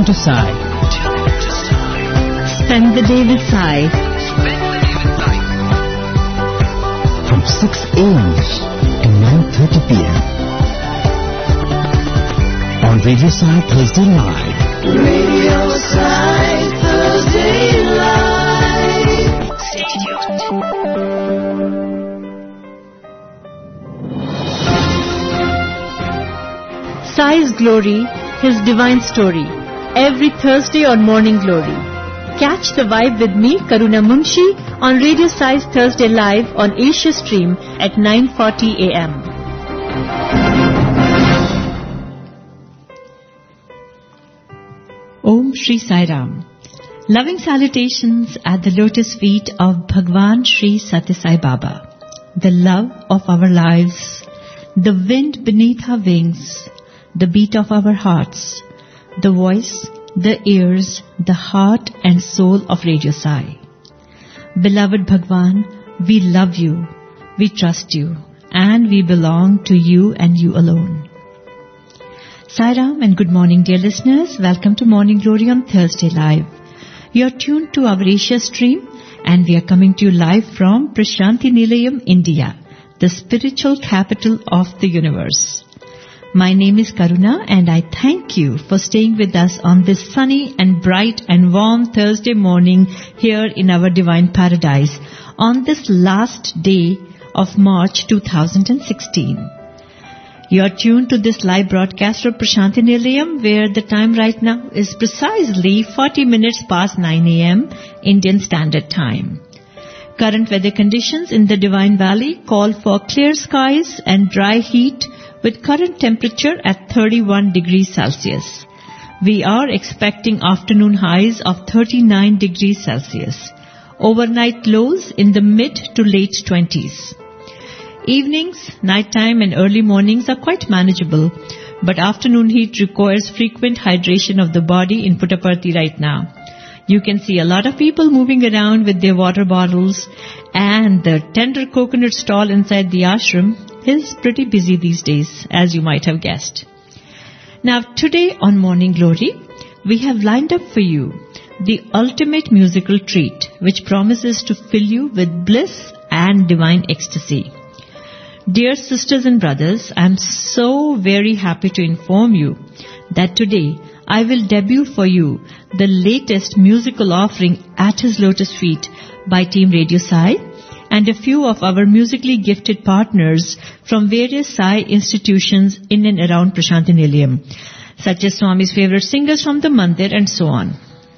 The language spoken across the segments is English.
to Sai. Spend the day with Sai. From 6 a.m. to 9:30 p.m. on Radio Sai Thursday Live. Radio Sai Thursday Live. Stay tuned. Sai's Glory, His Divine Story. Every Thursday on Morning Glory. Catch the vibe with me, Karuna Munshi, on Radio Sai's Thursday Live on Asia Stream at 9:40 a.m. Om Shri Sai Ram. Loving salutations at the lotus feet of Bhagwan Shri Satya Sai Baba, the love of our lives, the wind beneath our wings, the beat of our hearts, the voice, the ears, the heart and soul of Radio Sai. Beloved Bhagwan, we love you, we trust you, and we belong to you and you alone. Sai Ram and good morning, dear listeners. Welcome to Morning Glory on Thursday Live. You are tuned to our Asia stream and we are coming to you live from Prashanti Nilayam, India, the spiritual capital of the universe. My name is Karuna and I thank you for staying with us on this sunny and bright and warm Thursday morning here in our divine paradise on this last day of March 2016. You are tuned to this live broadcast of Prashanti Nilayam where the time right now is precisely 40 minutes past 9 a.m. Indian Standard Time. Current weather conditions in the Divine Valley call for clear skies and dry heat with current temperature at 31 degrees Celsius. We are expecting afternoon highs of 39 degrees Celsius. Overnight lows in the mid to late 20s. Evenings, nighttime and early mornings are quite manageable, but afternoon heat requires frequent hydration of the body in Puttaparthi right now. You can see a lot of people moving around with their water bottles, and the tender coconut stall inside the ashram is pretty busy these days, as you might have guessed. Now today on Morning Glory, we have lined up for you the ultimate musical treat which promises to fill you with bliss and divine ecstasy. Dear sisters and brothers, I am so very happy to inform you that today I will debut for you the latest musical offering at His lotus feet by Team Radio Sai and a few of our musically gifted partners from various Sai institutions in and around Prashanti Nilayam, such as Swami's favorite singers from the Mandir and so on.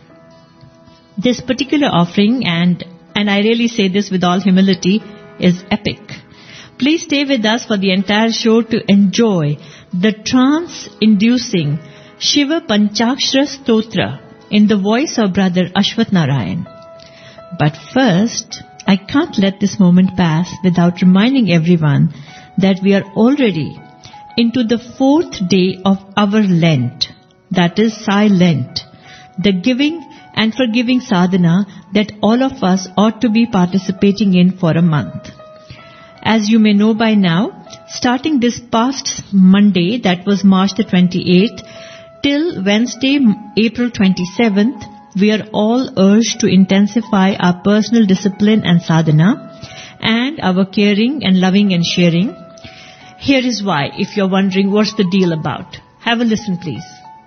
This particular offering, and I really say this with all humility, is epic. Please stay with us for the entire show to enjoy the trance-inducing Shiva Panchakshara Stotra in the voice of Brother Ashwath Narayan. But first, I can't let this moment pass without reminding everyone that we are already into the 4th day of our Lent, that is Sai Lent, the giving and forgiving sadhana that all of us ought to be participating in for a month. As you may know by now, starting this past Monday, that was March the 28th, till Wednesday, April 27th, we are all urged to intensify our personal discipline and sadhana and our caring and loving and sharing. Here is why, if you're wondering what's the deal about. Have a listen, please.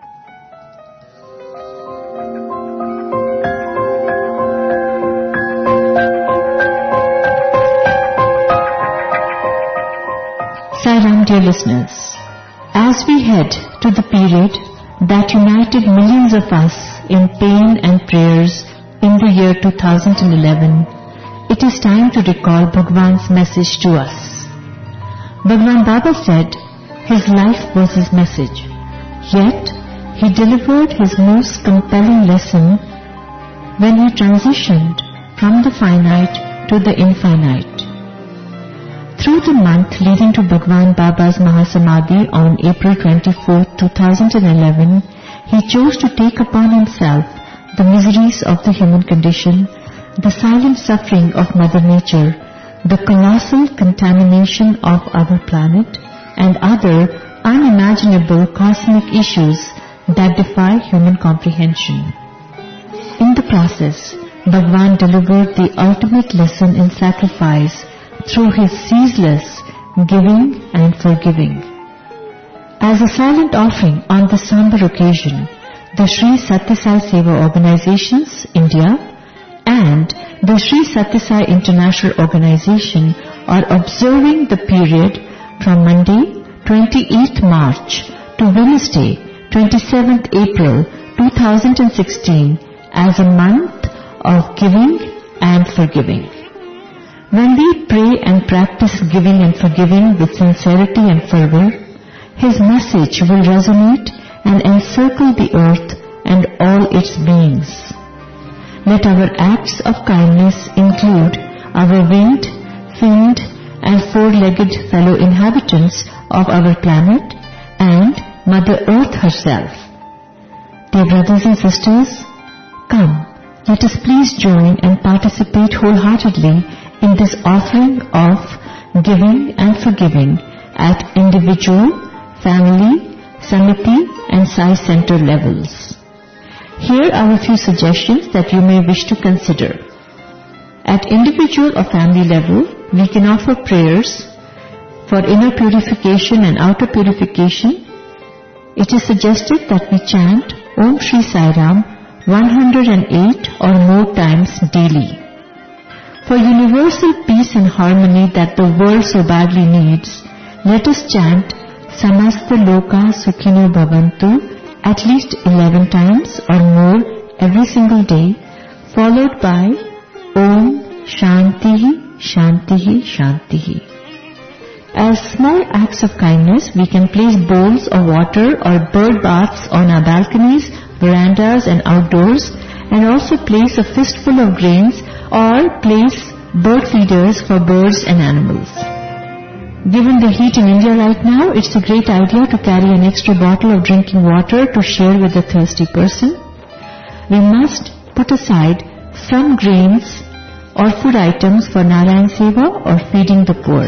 Sai Ram, dear listeners, as we head to the period that united millions of us in pain and prayers in the year 2011, it is time to recall Bhagwan's message to us. Bhagwan Baba said his life was his message, yet he delivered his most compelling lesson when he transitioned from the finite to the infinite. Through the month leading to Bhagwan Baba's Mahasamadhi on April 24, 2011, he chose to take upon himself the miseries of the human condition, the silent suffering of Mother Nature, the colossal contamination of our planet, and other unimaginable cosmic issues that defy human comprehension. In the process, Bhagwan delivered the ultimate lesson in sacrifice through his ceaseless giving and forgiving. As a silent offering on the somber occasion, the Sri Satya Sai Seva Organizations, India, and the Sri Satya Sai International Organization are observing the period from Monday, 28th March to Wednesday, 27th April 2016 as a month of giving and forgiving. When we pray and practice giving and forgiving with sincerity and fervor, His message will resonate and encircle the earth and all its beings. Let our acts of kindness include our winged, finned and four-legged fellow inhabitants of our planet and Mother Earth herself. Dear brothers and sisters, come, let us please join and participate wholeheartedly in this offering of giving and forgiving at individual, family, Samiti and Sai Center levels. Here are a few suggestions that you may wish to consider. At individual or family level, we can offer prayers for inner purification and outer purification. It is suggested that we chant Om Shri Sai Ram 108 or more times daily. For universal peace and harmony that the world so badly needs, let us chant Samasta Loka Sukhino Bhavantu at least 11 times or more every single day, followed by Om Shantihi Shantihi Shantihi. As small acts of kindness, we can place bowls of water or bird baths on our balconies, verandas and outdoors, and also place a fistful of grains or place bird feeders for birds and animals. Given the heat in India right now, it's a great idea to carry an extra bottle of drinking water to share with a thirsty person. We must put aside some grains or food items for Narayan Seva or feeding the poor.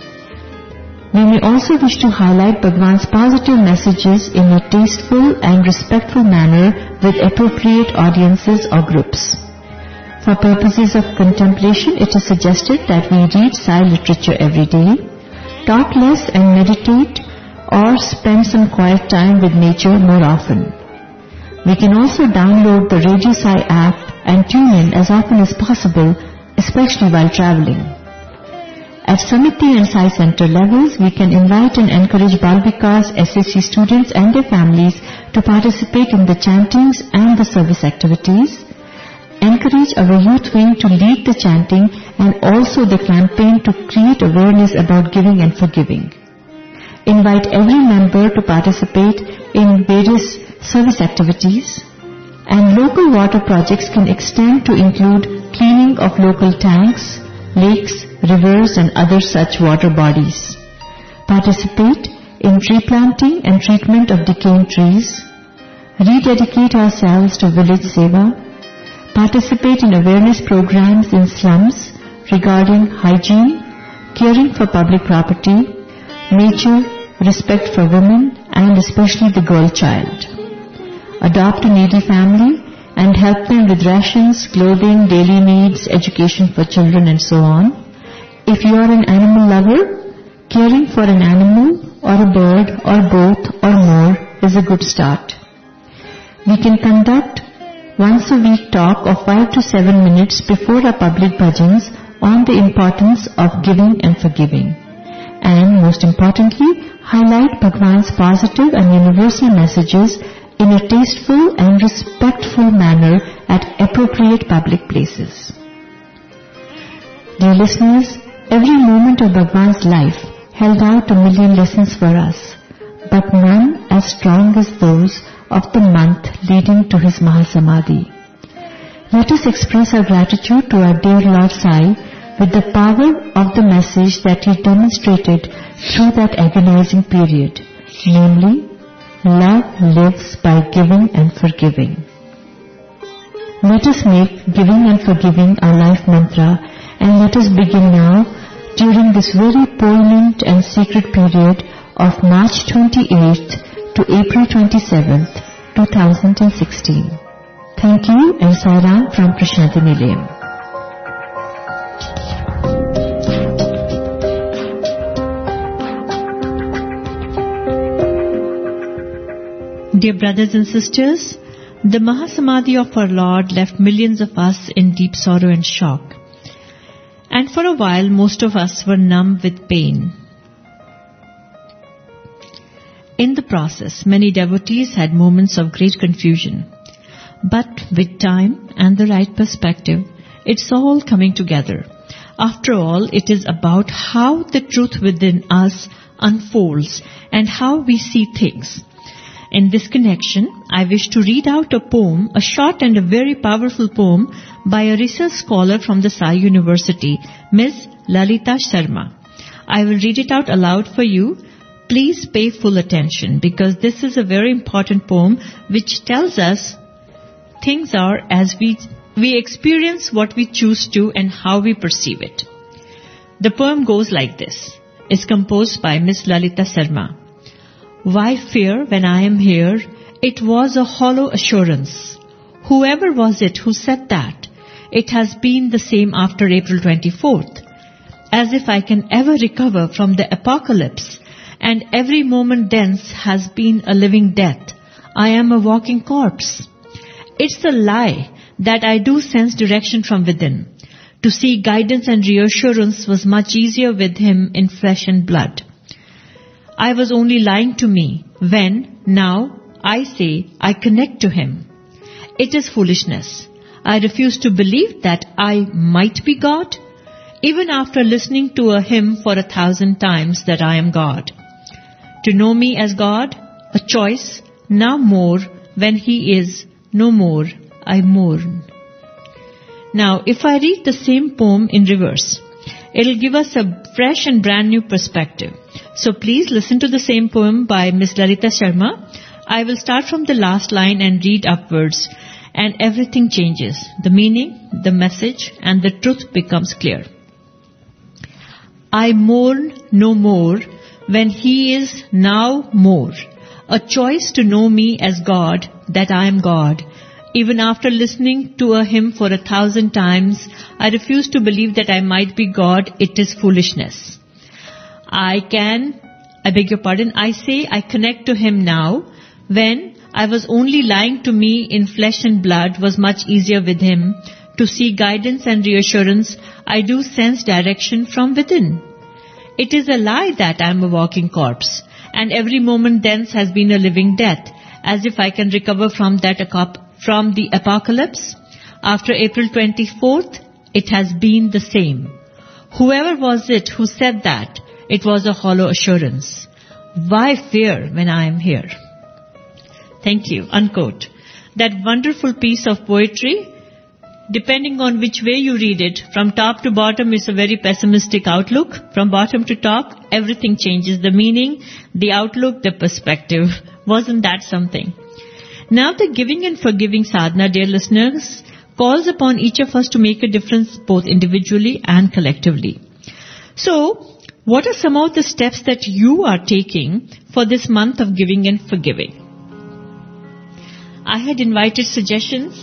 We may also wish to highlight Bhagwan's positive messages in a tasteful and respectful manner with appropriate audiences or groups. For purposes of contemplation, it is suggested that we read Sai literature every day, talk less and meditate, or spend some quiet time with nature more often. We can also download the Radio Sai app and tune in as often as possible, especially while traveling. At Samiti and Sai Center levels, we can invite and encourage Bal Vikas, SSC students and their families to participate in the chantings and the service activities, encourage our youth wing to lead the chanting and also the campaign to create awareness about giving and forgiving. Invite every member to participate in various service activities, and local water projects can extend to include cleaning of local tanks, lakes, rivers and other such water bodies. Participate in tree planting and treatment of decaying trees. Rededicate ourselves to village seva. Participate in awareness programs in slums regarding hygiene, caring for public property, nature, respect for women and especially the girl child. Adopt a needy family and help them with rations, clothing, daily needs, education for children and so on. If you are an animal lover, caring for an animal or a bird or both or more is a good start. We can conduct once a week talk of 5 to 7 minutes before our public bhajans on the importance of giving and forgiving. And most importantly, highlight Bhagwan's positive and universal messages in a tasteful and respectful manner at appropriate public places. Dear listeners, every moment of Bhagwan's life held out a million lessons for us, but none as strong as those of the month leading to his Mahasamadhi. Let us express our gratitude to our dear Lord Sai with the power of the message that he demonstrated through that agonizing period, namely, love lives by giving and forgiving. Let us make giving and forgiving our life mantra, and let us begin now during this very poignant and sacred period of March 28th to April 27th 2016. Thank you and Sairam from Prashanthi Nilayam. Dear brothers and sisters, the Mahasamadhi of our Lord left millions of us in deep sorrow and shock. And for a while, most of us were numb with pain. In the process, many devotees had moments of great confusion. But with time and the right perspective, it's all coming together. After all, it is about how the truth within us unfolds and how we see things. In this connection, I wish to read out a poem, a short and a very powerful poem by a research scholar from the Sai University, Ms. Lalita Sharma. I will read it out aloud for you. Please pay full attention because this is a very important poem which tells us things are as we experience what we choose to and how we perceive it. The poem goes like this. It's composed by Ms. Lalita Sharma. Why fear when I am here? It was a hollow assurance. Whoever was it who said that? It has been the same after April 24th. As if I can ever recover from the apocalypse, and every moment thence has been a living death. I am a walking corpse. It's a lie that I do sense direction from within. To seek guidance and reassurance was much easier with him in flesh and blood. I was only lying to me when, now, I say I connect to him. It is foolishness. I refuse to believe that I might be God, even after listening to a hymn for 1,000 times that I am God. To know me as God, a choice, now more, when he is no more, I mourn. Now, if I read the same poem in reverse, it'll give us a fresh and brand new perspective. So please listen to the same poem by Ms. Lalita Sharma. I will start from the last line and read upwards, and everything changes. The meaning, the message, and the truth becomes clear. I mourn no more when he is now more. A choice to know me as God, that I am God. Even after listening to a hymn for 1,000 times, I refuse to believe that I might be God. It is foolishness. I say I connect to him now, when I was only lying to me in flesh and blood was much easier with him. To see guidance and reassurance, I do sense direction from within. It is a lie that I am a walking corpse, and every moment thence has been a living death, as if I can recover from the apocalypse. After April 24th, it has been the same. Whoever was it who said that? It was a hollow assurance. Why fear when I am here? Thank you. Unquote. That wonderful piece of poetry, depending on which way you read it, from top to bottom is a very pessimistic outlook. From bottom to top, everything changes. The meaning, the outlook, the perspective. Wasn't that something? Now the giving and forgiving sadhana, dear listeners, calls upon each of us to make a difference both individually and collectively. So, what are some of the steps that you are taking for this month of giving and forgiving? I had invited suggestions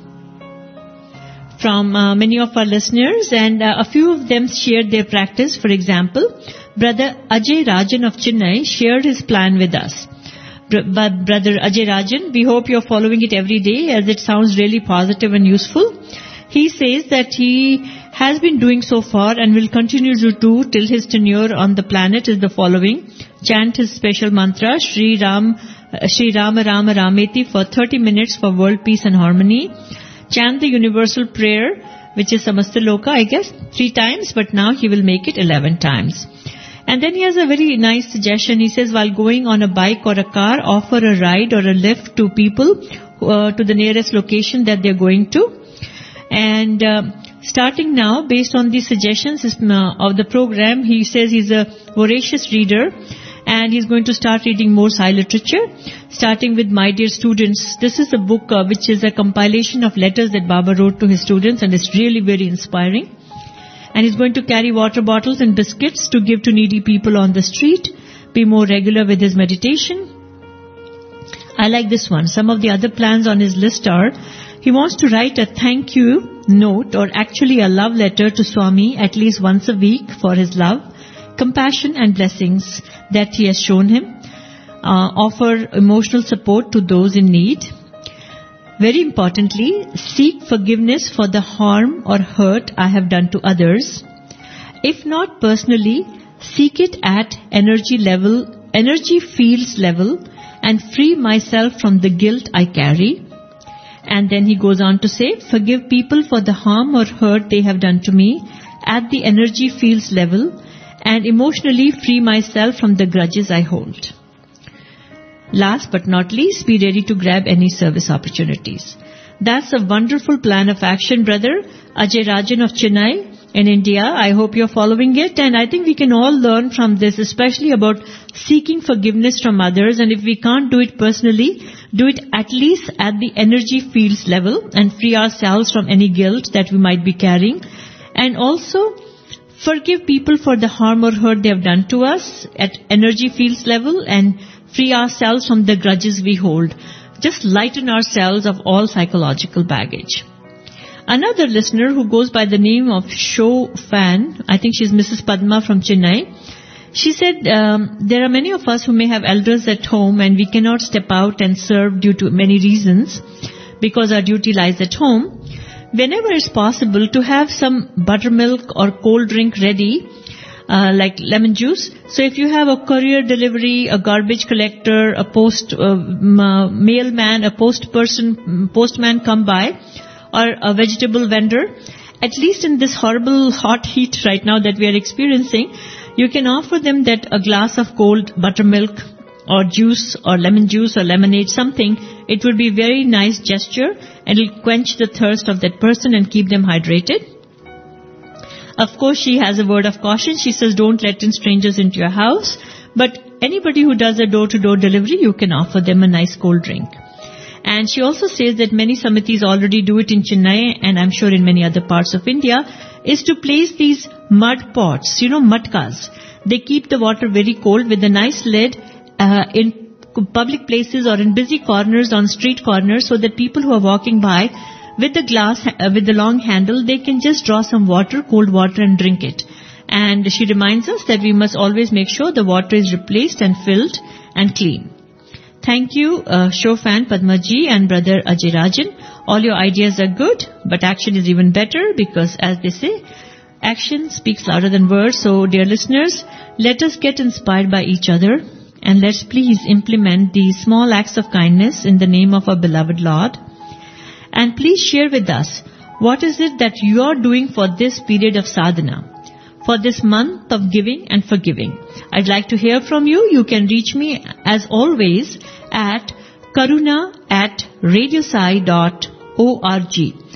from many of our listeners, and a few of them shared their practice. For example, Brother Ajay Rajan of Chennai shared his plan with us. Brother Ajay Rajan, we hope you're following it every day as it sounds really positive and useful. He says that he has been doing so far and will continue to do till his tenure on the planet is the following. Chant his special mantra, Shri Rama Rama Rameti for 30 minutes for world peace and harmony. Chant the universal prayer, which is Samasta Loka, I guess, 3 times, but now he will make it 11 times. And then he has a very nice suggestion. He says, while going on a bike or a car, offer a ride or a lift to people to the nearest location that they're going to. And starting now, based on the suggestions of the program, he says he's a voracious reader and he's going to start reading more Sai literature, starting with My Dear Students. This is a book which is a compilation of letters that Baba wrote to his students, and it's really very inspiring. And he's going to carry water bottles and biscuits to give to needy people on the street, be more regular with his meditation. I like this one. Some of the other plans on his list are, he wants to write a thank you note or actually a love letter to Swami at least once a week for his love, compassion and blessings that he has shown him. Offer emotional support to those in need. Very importantly, seek forgiveness for the harm or hurt I have done to others. If not personally, seek it at energy fields level, and free myself from the guilt I carry. And then he goes on to say, forgive people for the harm or hurt they have done to me at the energy fields level, and emotionally free myself from the grudges I hold. Last but not least, be ready to grab any service opportunities. That's a wonderful plan of action, brother Ajay Rajan of Chennai in India. I hope you're following it, and I think we can all learn from this, especially about seeking forgiveness from others. And if we can't do it personally, do it at least at the energy fields level and free ourselves from any guilt that we might be carrying. And also forgive people for the harm or hurt they have done to us at energy fields level and free ourselves from the grudges we hold. Just lighten ourselves of all psychological baggage. Another listener who goes by the name of Show Fan, I think she's Mrs. Padma from Chennai, she said, there are many of us who may have elders at home and we cannot step out and serve due to many reasons because our duty lies at home. Whenever it's possible to have some buttermilk or cold drink ready, like lemon juice. So if you have a courier delivery, a garbage collector, a mailman, a postman come by, or a vegetable vendor, at least in this horrible hot heat right now that we are experiencing, you can offer them that a glass of cold buttermilk or juice or lemon juice or lemonade, something. It would be a very nice gesture and it will quench the thirst of that person and keep them hydrated. Of course, she has a word of caution. She says, don't let in strangers into your house. But anybody who does a door-to-door delivery, you can offer them a nice cold drink. And she also says that many samitis already do it in Chennai and I'm sure in many other parts of India, is to place these mud pots, matkas. They keep the water very cold with a nice lid in public places or in busy corners, on street corners, so that people who are walking by with the glass, with the long handle, they can just draw some water, cold water, and drink it. And she reminds us that we must always make sure the water is replaced and filled and clean. Thank you, show fan Padmaji and brother Ajay Rajan. All your ideas are good, but action is even better because, as they say, action speaks louder than words. So, dear listeners, let us get inspired by each other and let's please implement these small acts of kindness in the name of our beloved Lord. And please share with us, what is it that you are doing for this period of sadhana, for this month of giving and forgiving? I'd like to hear from you. You can reach me, as always, at karuna@radiosai.org.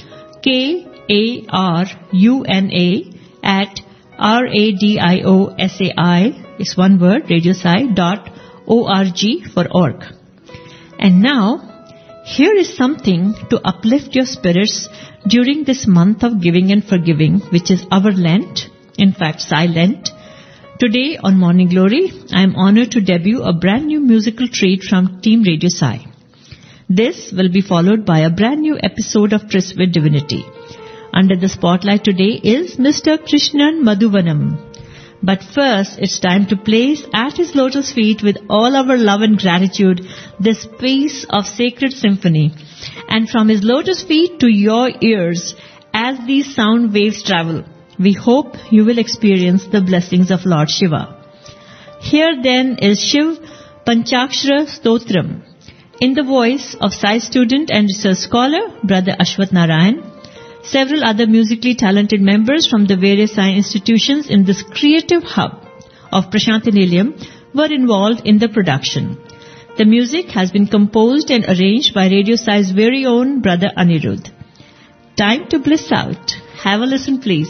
KARUNA@RADIOSAI, is one word, radiosai.org for org. And now, here is something to uplift your spirits during this month of giving and forgiving, which is our Lent, in fact, Sai Lent. Today on Morning Glory, I am honored to debut a brand new musical treat from Team Radio Sai. This will be followed by a brand new episode of Tryst with Divinity. Under the spotlight today is Mr. Krishnan Madhuvanam. But first, it's time to place at his lotus feet with all our love and gratitude this piece of sacred symphony. And from his lotus feet to your ears, as these sound waves travel, we hope you will experience the blessings of Lord Shiva. Here then is Shiv Panchakshara Stotram in the voice of Sai student and research scholar, Brother Ashwath Narayan. Several other musically talented members from the various Sai institutions in this creative hub of Prashanthi Nilayam were involved in the production. The music has been composed and arranged by Radio Sai's very own Brother Anirudh. Time to bliss out. Have a listen, please.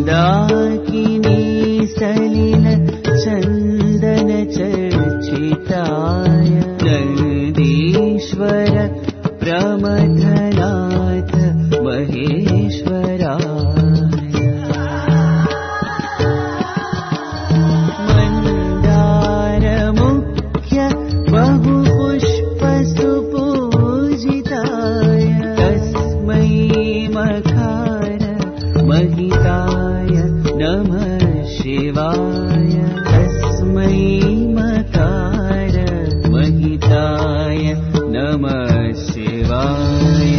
Mandakini Salil चन्दन चर्चिताय नन्दीश्वर प्रमथनाथ महेश्वराय मन्दारमुख्य बहुपुष्पसुपूजिताय तस्मै मकार महिताय नमः शिवाय तस्मै मकार महिताय नमः शिवाय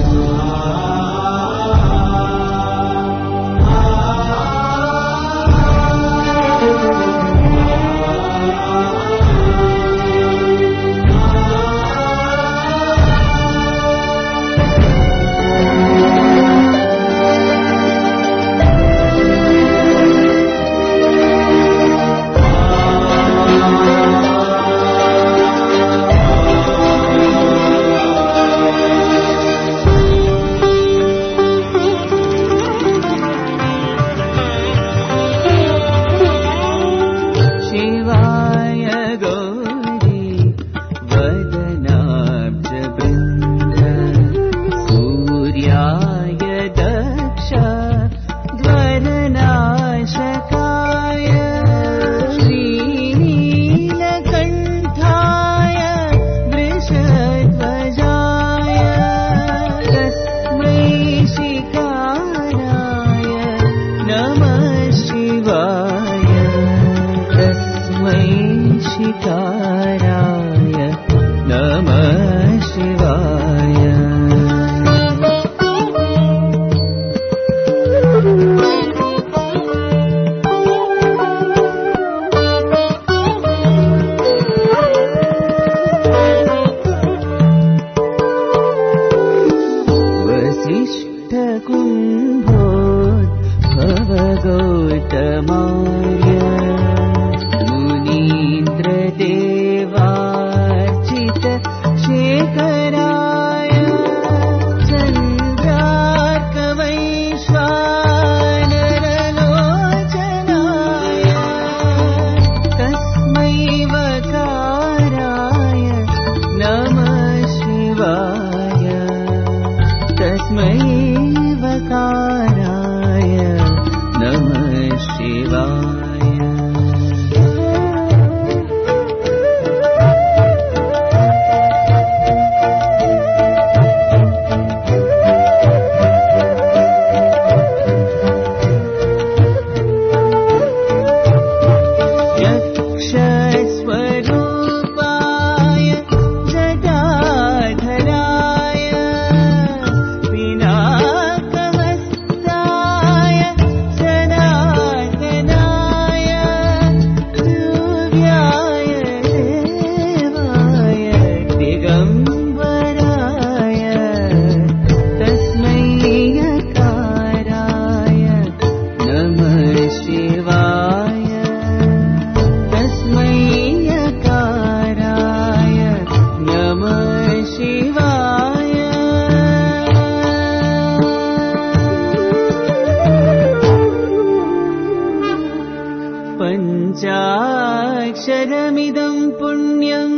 पञ्चाक्षरमिदं पुण्यम्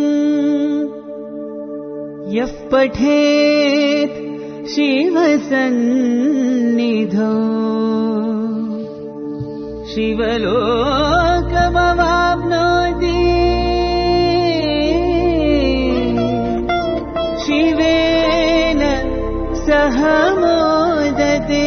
यः पठेत् शिवसन्निधौ शिवलोकमवाप्नोति शिवेन सह मोदते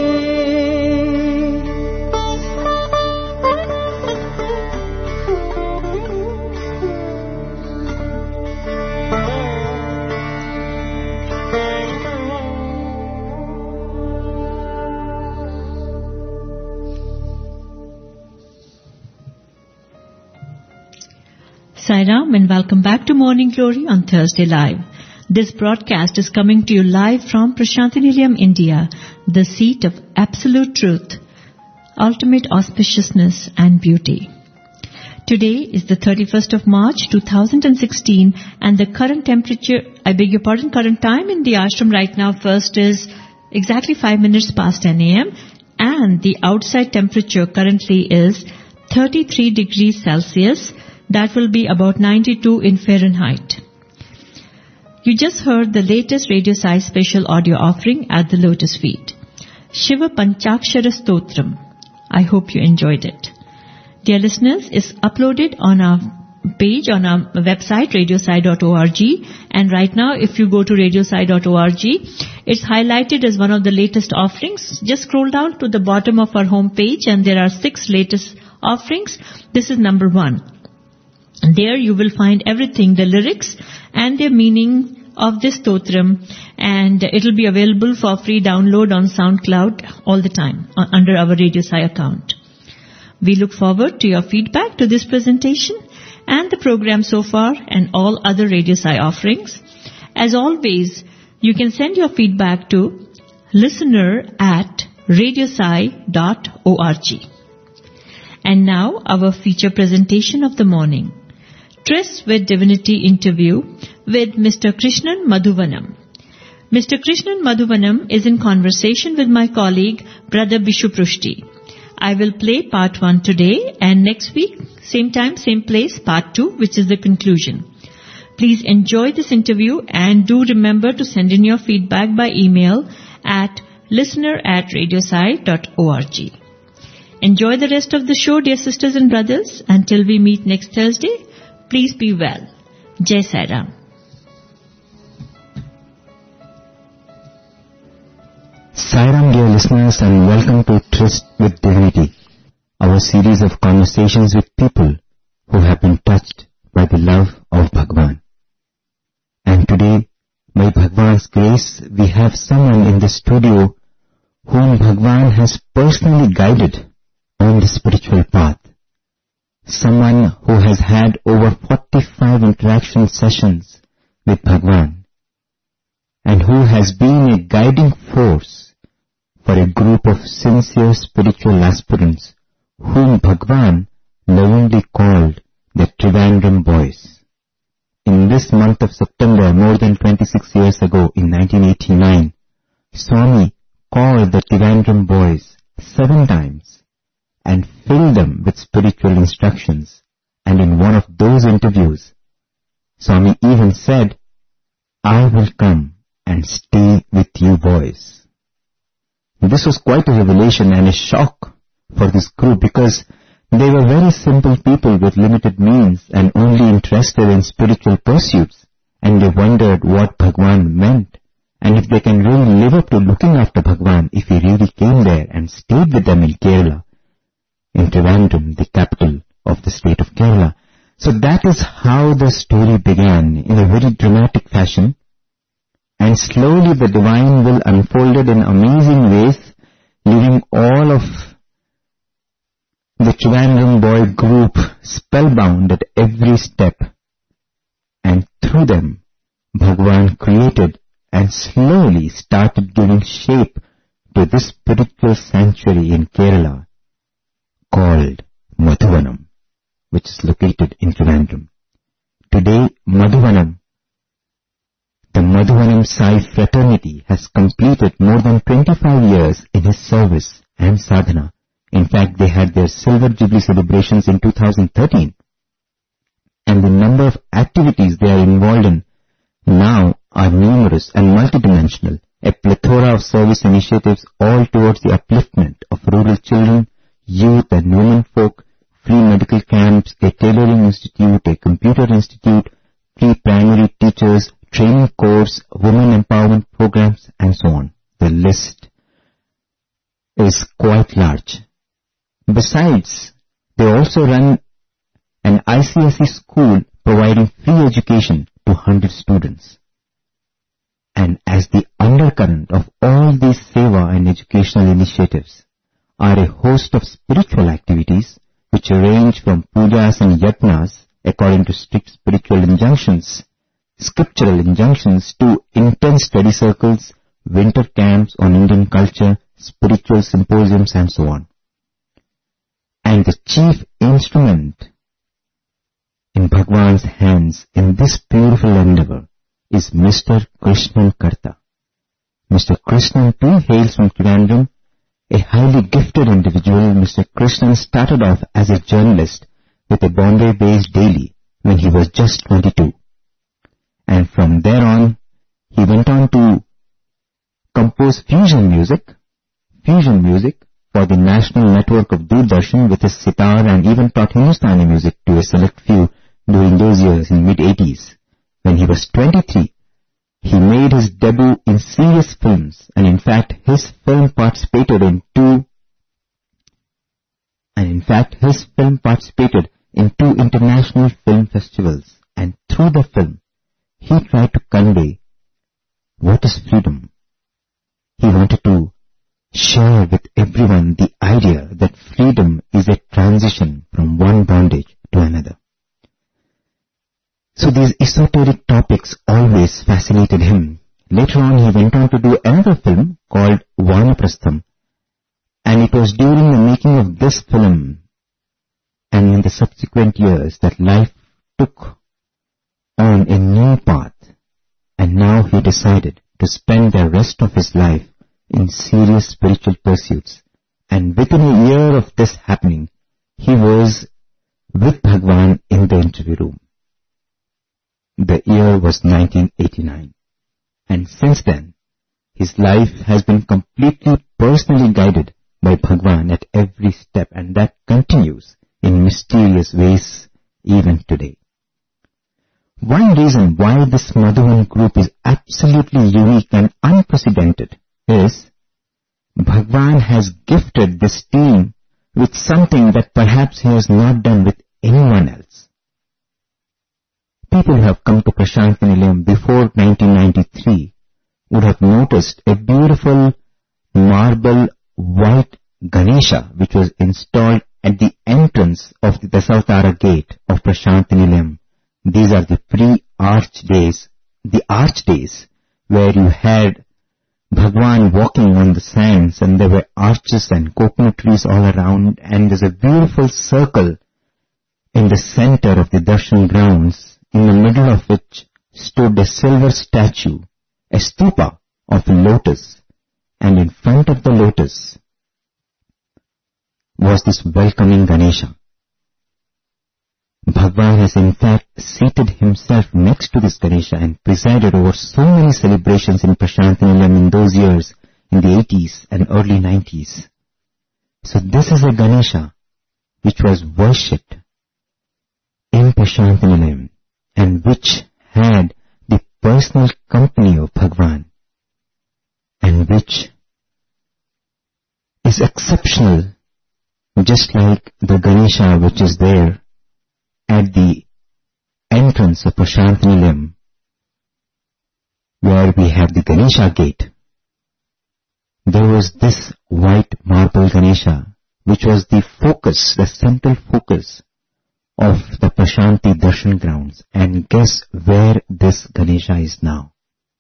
Sairam and welcome back to Morning Glory on Thursday Live. This broadcast is coming to you live from Prashantinilayam, India, the seat of absolute truth, ultimate auspiciousness and beauty. Today is the 31st of March 2016 and the current temperature, current time in the ashram right now first is exactly 5 minutes past 10 a.m. and the outside temperature currently is 33 degrees Celsius. That will be about 92 in Fahrenheit. You just heard the latest Radio Sai special audio offering at the Lotus Feet, Shiva Panchakshara Stotram. I hope you enjoyed it. Dear listeners, it's uploaded on our page on our website radiosai.org, and right now if you go to radiosai.org, it's highlighted as one of the latest offerings. Just scroll down to the bottom of our home page and there are 6 latest offerings. This is number 1. There you will find everything, the lyrics and the meaning of this stotram, and it will be available for free download on SoundCloud all the time under our Radio Sai account. We look forward to your feedback to this presentation and the program so far and all other Radio Sai offerings. As always, you can send your feedback to listener@radiosai.org. And now our feature presentation of the morning. Tryst with Divinity interview with Mr. Krishnan Madhuvanam. Mr. Krishnan Madhuvanam is in conversation with my colleague, Brother Bishu Prushti. I will play part 1 today, and next week, same time, same place, part 2, which is the conclusion. Please enjoy this interview and do remember to send in your feedback by email at listener@radiosai.org. Enjoy the rest of the show, dear sisters and brothers. Until we meet next Thursday, please be well. Jai Sai Ram. Sai Ram, dear listeners, and welcome to Tryst with Divinity, our series of conversations with people who have been touched by the love of Bhagwan. And today, by Bhagwan's grace, we have someone in the studio whom Bhagwan has personally guided on the spiritual path. Someone who has had over 45 interaction sessions with Bhagwan, and who has been a guiding force for a group of sincere spiritual aspirants whom Bhagwan lovingly called the Trivandrum Boys. In this month of September, more than 26 years ago, in 1989, Swami called the Trivandrum Boys 7 times and filled them with spiritual instructions. And in one of those interviews, Swami even said, "I will come and stay with you boys." This was quite a revelation and a shock for this group, because they were very simple people with limited means and only interested in spiritual pursuits, and they wondered what Bhagwan meant, and if they can really live up to looking after Bhagwan if he really came there and stayed with them in Kerala, in Trivandrum, the capital of the state of Kerala. So that is how the story began, in a very dramatic fashion. And slowly the divine will unfolded in amazing ways, leaving all of the Trivandrum boy group spellbound at every step. And through them, Bhagwan created and slowly started giving shape to this spiritual sanctuary in Kerala called Madhuvanam, which is located in Trivandrum. Today, Madhuvanam, the Madhuvanam Sai fraternity, has completed more than 25 years in his service and sadhana. In fact, they had their Silver Jubilee celebrations in 2013. And the number of activities they are involved in now are numerous and multidimensional. A plethora of service initiatives, all towards the upliftment of rural children, youth and women folk, free medical camps, a tailoring institute, a computer institute, free primary teachers, training course, women empowerment programs, and so on. The list is quite large. Besides, they also run an ICSE school providing free education to 100 students. And as the undercurrent of all these seva and educational initiatives are a host of spiritual activities which range from pujas and yajnas according to strict spiritual injunctions, scriptural injunctions, to intense study circles, winter camps on Indian culture, spiritual symposiums, and so on. And the chief instrument in Bhagwan's hands in this beautiful endeavor is Mr. Krishnan Karta. Mr. Krishnan too hails from Trivandrum, a highly gifted individual, Mr. Krishnan started off as a journalist with a Bombay-based daily when he was just 22. And from there on, he went on to compose fusion music for the national network of Doordarshan with his sitar, and even taught Hindustani music to a select few during those years in mid-80s. When he was 23, he made his debut in serious films, and in fact his film participated in two international film festivals, and through the film he tried to convey what is freedom. He wanted to share with everyone the idea that freedom is a transition from one bondage to another. So these esoteric topics always fascinated him. Later on he went on to do another film called Vanaprastham, and it was during the making of this film and in the subsequent years that life took on a new path, and now he decided to spend the rest of his life in serious spiritual pursuits. And within a year of this happening, he was with Bhagwan in the interview room. The year was 1989. And since then, his life has been completely personally guided by Bhagwan at every step, and that continues in mysterious ways even today. One reason why this Madhuvan group is absolutely unique and unprecedented is Bhagwan has gifted this team with something that perhaps he has not done with anyone else. People who have come to Prashanthi Nilayam before 1993 would have noticed a beautiful marble white Ganesha which was installed at the entrance of the Dasavatara gate of Prashanthi Nilayam. These are the pre-arch days, the arch days where you had Bhagwan walking on the sands, and there were arches and coconut trees all around, and there's a beautiful circle in the center of the darshan grounds, in the middle of which stood a silver statue, a stupa of a lotus, and in front of the lotus was this welcoming Ganesha. Bhagwan has in fact seated himself next to this Ganesha and presided over so many celebrations in Prashanthi Nilayam in those years, in the 80s and early 90s. So this is a Ganesha which was worshipped in Prashanthi Nilayam and which had the personal company of Bhagwan, and which is exceptional, just like the Ganesha which is there at the entrance of Prashanthi Nilayam, where we have the Ganesha gate. There was this white marble Ganesha, which was the focus, the central focus of the Prashanthi Darshan grounds. And guess where this Ganesha is now?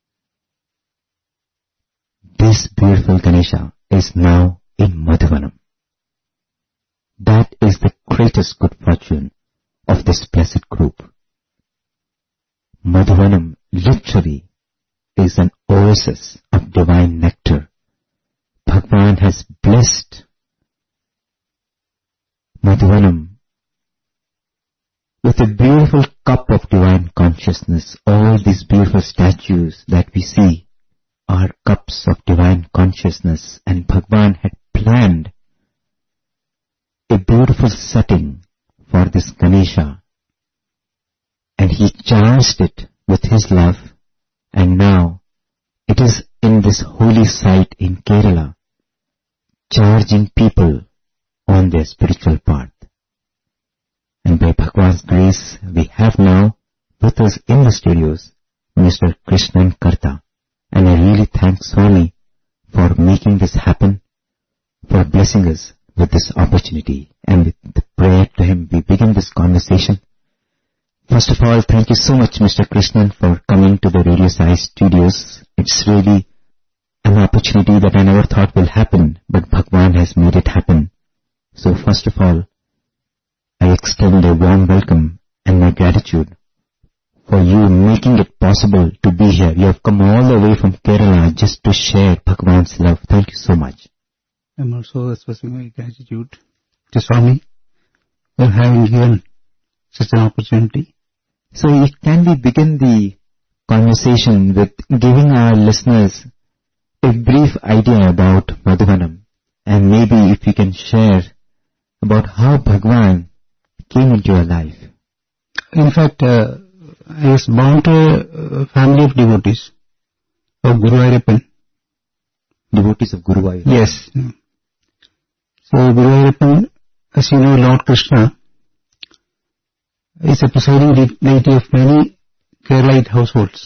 This beautiful Ganesha is now in Madhuvanam. That is the greatest good fortune of this blessed group. Madhuvanam literally is an oasis of divine nectar. Bhagwan has blessed Madhuvanam with a beautiful cup of divine consciousness. All these beautiful statues that we see are cups of divine consciousness, and Bhagwan had planned a beautiful setting for this Ganesha, and he charged it with his love, and now it is in this holy site in Kerala, charging people on their spiritual path. And by Bhagwan's grace, we have now with us in the studios Mr. Krishnan Karta, and I really thank Swami for making this happen, for blessing us with this opportunity. And with the prayer to him, we begin this conversation. First of all, thank you so much, Mr. Krishnan, for coming to the Radio Sai studios. It's really an opportunity that I never thought will happen, but Bhagwan has made it happen. So first of all, I extend a warm welcome and my gratitude for you making it possible to be here. You have come all the way from Kerala just to share Bhagwan's love. Thank you so much. I'm also expressing my gratitude to Swami for having given such an opportunity. So can we begin the conversation with giving our listeners a brief idea about Madhuvanam, and maybe if you can share about how Bhagwan came into your life. In fact, I was born to a family of devotees of Guru Ayyappan. Devotees of Guru Ayyappan? Yes. So Guru Ayyappan, as you know, Lord Krishna is a presiding deity of many Keralite households.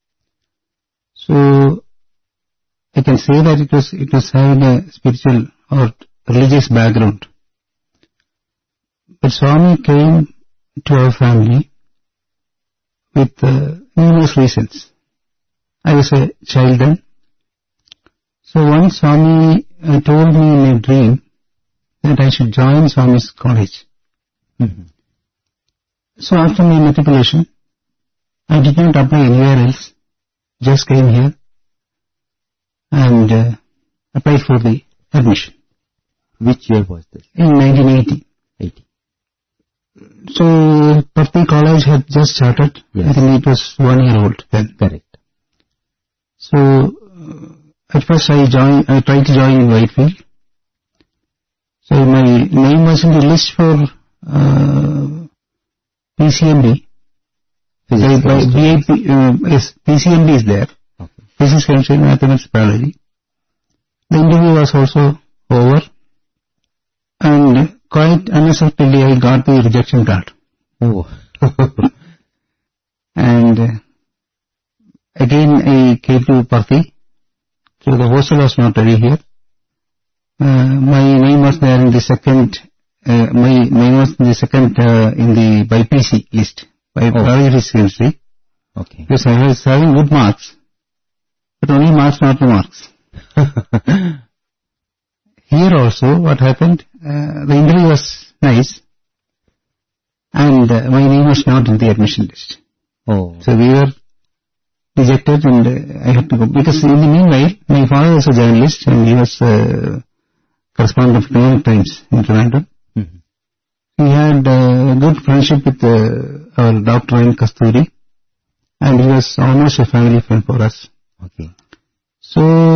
So I can say that it was having a spiritual or religious background. But Swami came to our family with numerous reasons. I was a child then. So once Swami told me in a dream that I should join Swami's college. Mm-hmm. So after my matriculation, I did not apply anywhere else, just came here and applied for the admission. Which year was this? In 1980. 80. So Parthi College had just started. Yes. I think it was 1 year old then. Correct. So at first I tried to join in Whitefield. So my name was in the list for PCMB. Yes, PCMB is there. Okay. Physics, Chemistry, Mathematics, Biology. The interview was also over, and quite unexpectedly I got the rejection card. Oh. And again I came to Parthi. So the hostel was not ready here. My name was there in the second. My name was in the second in the by PC list by Biology Chemistry. Okay. Because I was having good marks, but only marks, not the marks. Here also, what happened? The interview was nice, and my name was not in the admission list. Oh. So we were rejected, and I had to go because in the meanwhile, my father was a journalist, and he was correspondent of New York Times in Toronto. Mm-hmm. He had good friendship with our Dr. N. Kasturi, and he was almost a family friend for us. Okay. So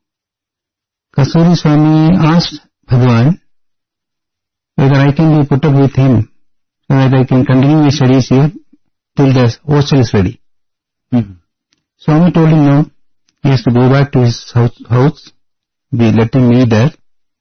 Kasturi Swami asked Bhagwan whether I can be put up with him so that I can continue my studies here till the hostel is ready. Mm-hmm. Swami told him no, he has to go back to his house, be letting me there.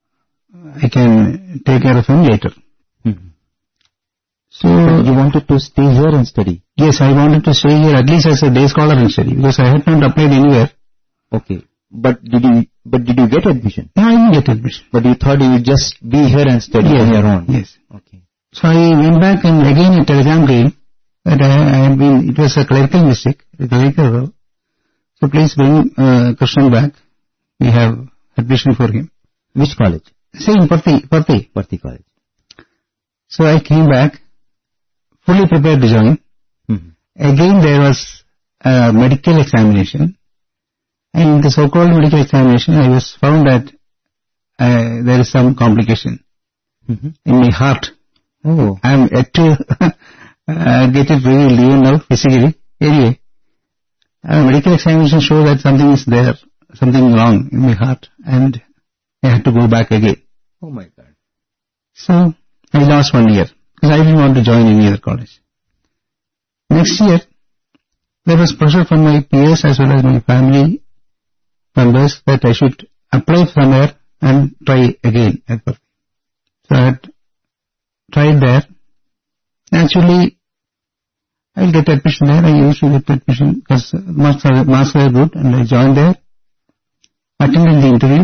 I can take care of him later. Mm-hmm. So you wanted to stay here and study? Yes, I wanted to stay here at least as a day scholar and study because I had not applied anywhere. Okay. But did you get admission? No, I didn't get admission. But you thought you would just be here and study on your own? Yes. Okay. So I went back and again a telegram came that it was a clerical mistake, a clerical error. So please bring Krishnan back. We have admission for him. Which college? Same, Parthi. Parthi College. So I came back, fully prepared to join. Mm-hmm. Again there was a medical examination. And in the so-called medical examination, I was found that there is some complication Mm-hmm. in my heart. Oh. I am yet to get it revealed even now physically. Anyway, medical examination showed that something is there, something wrong in my heart, and I had to go back again. Oh my God. So I lost 1 year because I didn't want to join any other college. Next year, there was pressure from my peers as well as my family members that I should apply somewhere and try again at Parthi. So I had tried there. Naturally, I'll get admission there. I used to get admission because marks were good, and I joined there, attended the interview,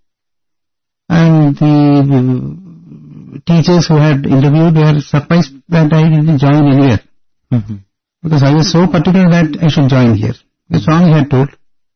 and the teachers who had interviewed were surprised that I didn't join anywhere. Mm-hmm. Because I was so particular that I should join here. The Swami had told.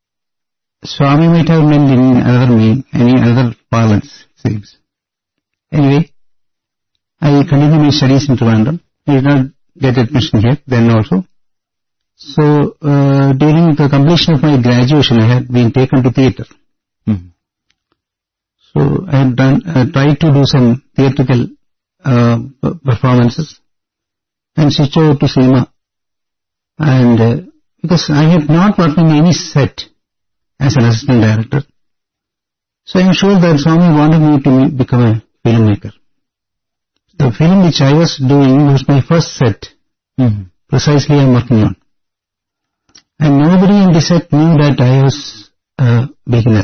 Swami might have meant in another meaning, any other parlance, seems. Anyway, I continued my studies in Trivandrum. I did not get admission here then also. So, during the completion of my graduation, I had been taken to theatre. Mm-hmm. So I had tried to do some theatrical performances and switch over to cinema. And because I had not worked in any set as an assistant director, so I am sure that Swami wanted me to become a filmmaker. The film which I was doing was my first set, precisely I am working on. And nobody in the set knew that I was a beginner.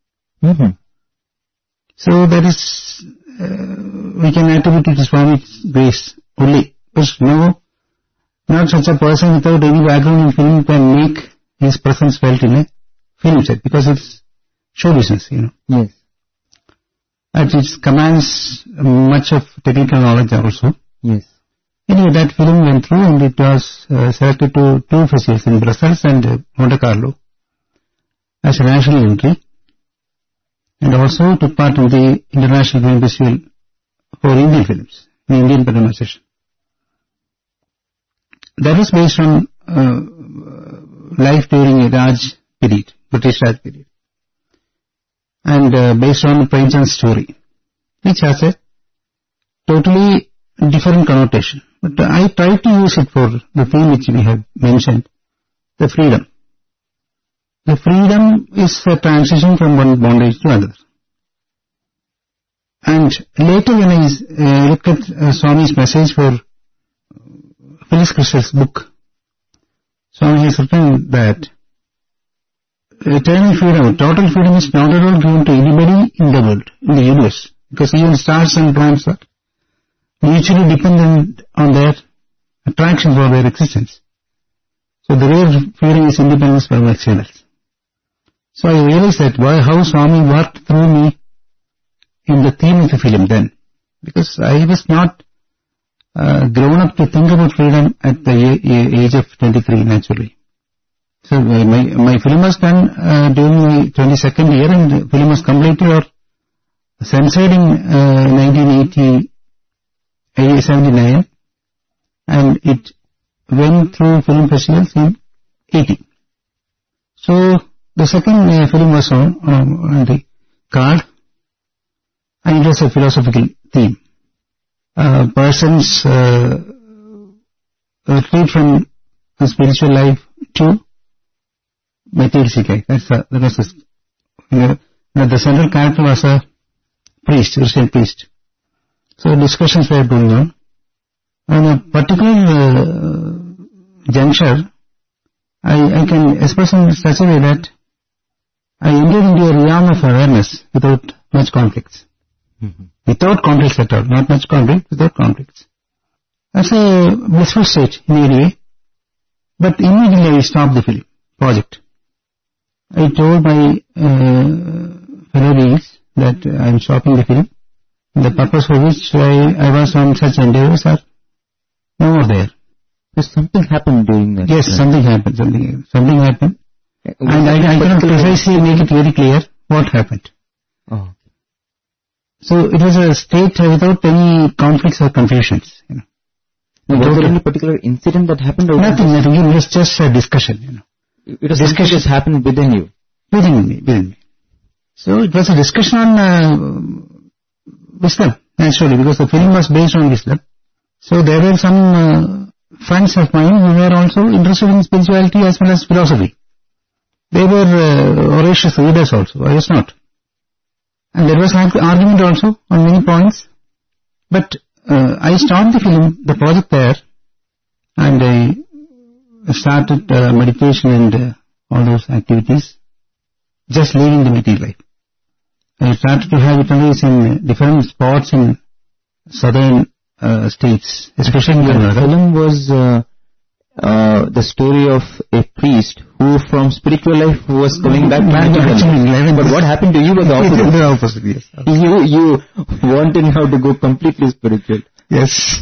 So that is, we can attribute it to Swami's grace only. Because not such a person without any background in film can make his presence felt in a film set, because it's show business, Yes. And it commands much of technical knowledge also. Yes. Anyway, that film went through and it was selected to 2 festivals in Brussels and Monte Carlo as a national entry, and also took part in the International Film Festival for Indian films, the Indian Panorama. That was based on life during Raj period, British Raj period, and based on Premchand's story, which has a totally different connotation. But I tried to use it for the theme which we have mentioned, the freedom. The freedom is a transition from one bondage to another. And later when I looked at Swami's message for Phyllis Crystal's book, Swami has written that eternal freedom, total freedom is not at all given to anybody in the world, in the universe, because even stars and planets are mutually dependent on their attraction for their existence. So the real freedom is independence from externals. So I realized that how Swami worked through me in the theme of the film then, because I was not grown up to think about freedom at the age of 23 naturally. So my film was done during my 22nd year, and the film was completed or censored in 1979, and it went through film festivals in 80. So the second film was on the card, and it was a philosophical theme. Persons retreat from the spiritual life to materialistic life. That was the central character was a priest, Christian priest. So discussions were going on. On a particular juncture, I can express in such a way that I entered into a realm of awareness without much conflicts. Without conflicts at all, not much conflict, without conflicts. That's a blissful state in a way, but immediately I stopped the film project. I told my fellow beings that I am stopping the film. The purpose for which I was on such endeavors are no more there. But something happened during that. Yes, something happened. Something happened. And I cannot precisely make it very clear what happened. Oh. So it was a state without any conflicts or confusions. No, was there any particular incident that happened? Or Nothing. It was just a discussion. It was discussion just happened within you. Within me. So it was a discussion on wisdom, naturally, because the film was based on wisdom. So there were some friends of mine who were also interested in spirituality as well as philosophy. They were voracious readers also. I was not. And there was argument also on many points. But I stopped the project there, and I started meditation and all those activities, just leaving the material life. I started to have rituals in different spots in southern states, especially in the film was the story of a priest who from spiritual life was coming back to material. But what happened to you was the opposite. The opposite, yes. You wanted how to go completely spiritual. Yes.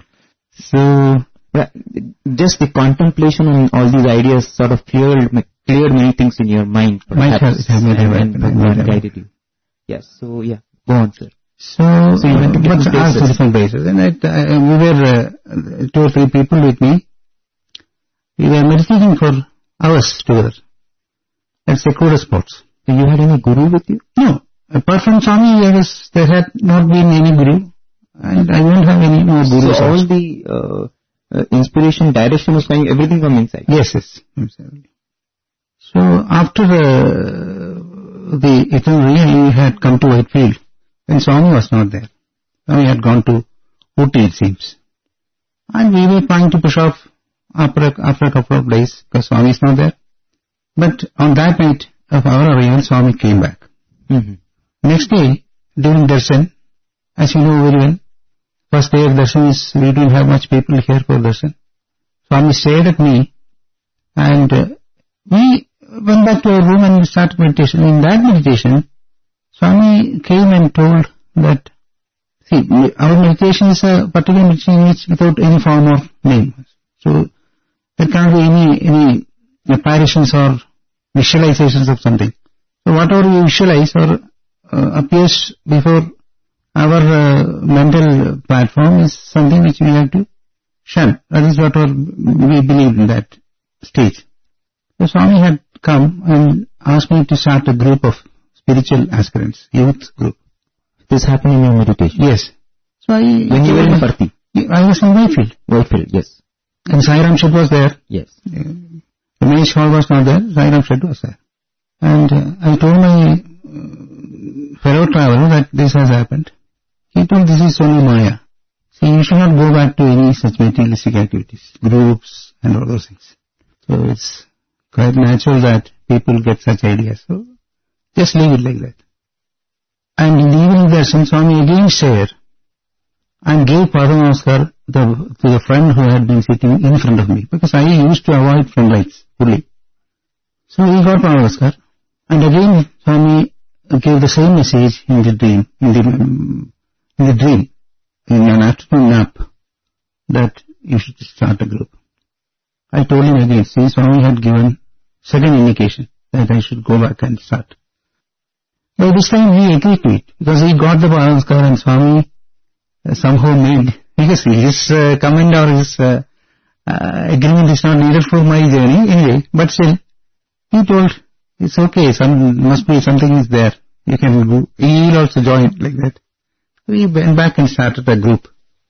So just the contemplation on all these ideas sort of cleared many things in your mind, perhaps, and guided you. Yes. So yeah, go on, sir. So you went to different places, and we were 2 or 3 people with me. We were meditating for hours together at secluded spots. So you had any guru with you? No. apart from Swami, there had not been any guru, and I don't have any more gurus. So all the inspiration, direction was coming, everything from inside. Yes. So after the eternal reality had come to Whitefield, then Swami was not there. Swami had gone to Ooty, it seems. And we were trying to push off after a couple of days because Swami is not there. But on that night of our arrival, Swami came back. Mm-hmm. Next day, during darshan, as you know very well, first day of darshan is, we don't have much people here for darshan. Swami stared at me, and we went back to our room and started meditation. In that meditation, Swami came and told that, see, our meditation is a particular meditation which without any form of name. So, there can't be any apparitions or visualizations of something. So whatever you visualize or appears before our mental platform is something which we have to shun. That is what we believe in that stage. So Swami had come and asked me to start a group of spiritual aspirants, youth group. This happened in your meditation? Yes. So when you were in Parthi? I was in Whitefield. Whitefield, yes. And Sai Ram Shed was there. Yes. The Mahesh Hall was not there, Sai Ram Shed was there. And I told my fellow traveler that this has happened. He told this is only Maya. See, you should not go back to any such materialistic activities, groups and all those things. So it's quite natural that people get such ideas. So just leave it like that. And in the evening darshan, Swami again shared and gave Padamaskar to the friend who had been sitting in front of me, because I used to avoid front lights fully. So he got Padamaskar, and again Swami gave the same message in the dream, in an afternoon nap, that you should start a group. I told him again, see, Swami had given second indication that I should go back and start. By this time he agreed to it, because he got the Padamaskar and Swami somehow made, because his comment or his agreement is not needed for my journey anyway, but still, he told, it's okay, must be something is there, you can go, he will also join like that. We went back and started a group.